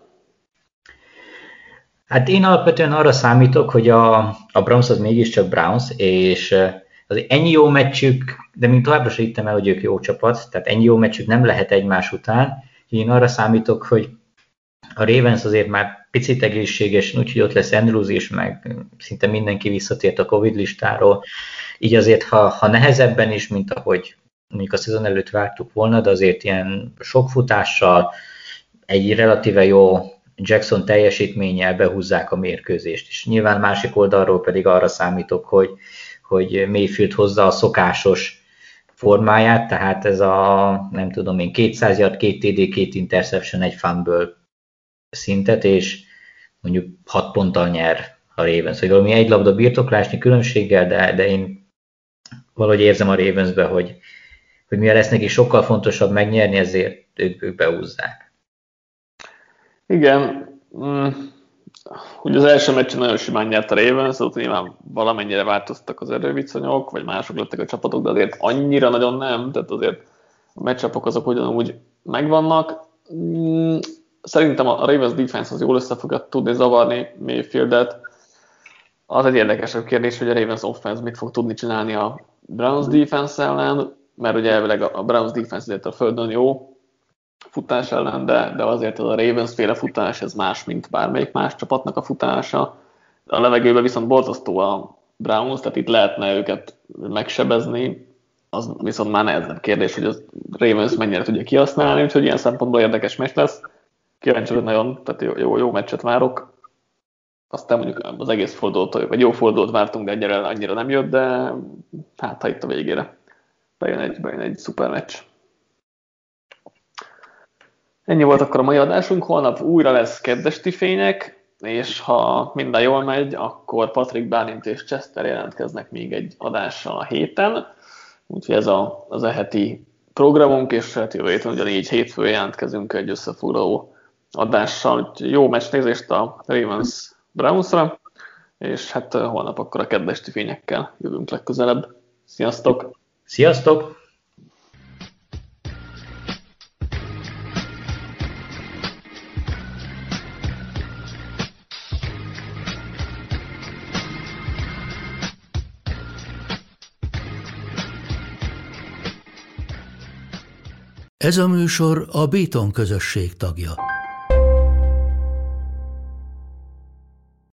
Hát én alapvetően arra számítok, hogy a Browns az mégiscsak Browns, és azért ennyi jó meccsük, de mint továbbra sem hittem el, hogy ők jó csapat, tehát ennyi jó meccsük nem lehet egymás után. Én arra számítok, hogy a Ravens azért már picit egészséges, úgyhogy ott lesz Andrews is, meg szinte mindenki visszatért a Covid listáról. Így azért, ha nehezebben is, mint ahogy mondjuk a szezon előtt vártuk volna, de azért ilyen sok futással, egy relatíve jó Jackson teljesítménnyel behúzzák a mérkőzést. És nyilván másik oldalról pedig arra számítok, hogy Mayfield hozza a szokásos formáját, tehát ez a, nem tudom én, 200 yard, 2 TD, 2 interception, egy fumble szintet, és mondjuk 6 ponttal nyer a Ravens. Hogy valami egy labda birtoklásnyi különbséggel, de én valahogy érzem a Ravensbe, hogy mivel lesz neki sokkal fontosabb megnyerni, ezért ők behúzzák. Igen, ugye az első meccsen nagyon simán nyert a Ravens, szóval nyilván valamennyire változtak az erőviszonyok, vagy mások lettek a csapatok, de azért annyira nagyon nem, tehát azért a meccsapok azok ugyanúgy megvannak. Szerintem a Ravens defense az jól össze fogja tudni zavarni Mayfieldet. Az egy érdekesebb kérdés, hogy a Ravens offense mit fog tudni csinálni a Browns defense ellen, mert ugye elvileg a Browns defense azért a földön jó futás ellen, de azért az a Ravens féle futás, ez más, mint bármelyik más csapatnak a futása. A levegőben viszont borzasztó a Browns, tehát itt lehetne őket megsebezni, az viszont már nehezebb kérdés, hogy a Ravens mennyire tudja kihasználni, úgyhogy ilyen szempontból érdekes meccs lesz. Kíváncsi vagyok nagyon, tehát jó meccset várok. Aztán mondjuk az egész fordulót, vagy jó fordulót vártunk, de egyre annyira nem jött, de hát ha itt a végére bejön egy szuper meccs. Ennyi volt akkor a mai adásunk, holnap újra lesz keddesti fények, és ha minden jól megy, akkor Patrik, Bálint és Chester jelentkeznek még egy adással a héten. Úgyhogy ez az heti programunk, és hát jövő héten ugyanígy hétfőn jelentkezünk egy összefoglaló adással. Úgyhogy jó meccsnézést a Ravens Brownsra, és hát holnap akkor a keddesti fényekkel jövünk legközelebb. Sziasztok! Sziasztok! Ez a műsor a Béton közösség tagja.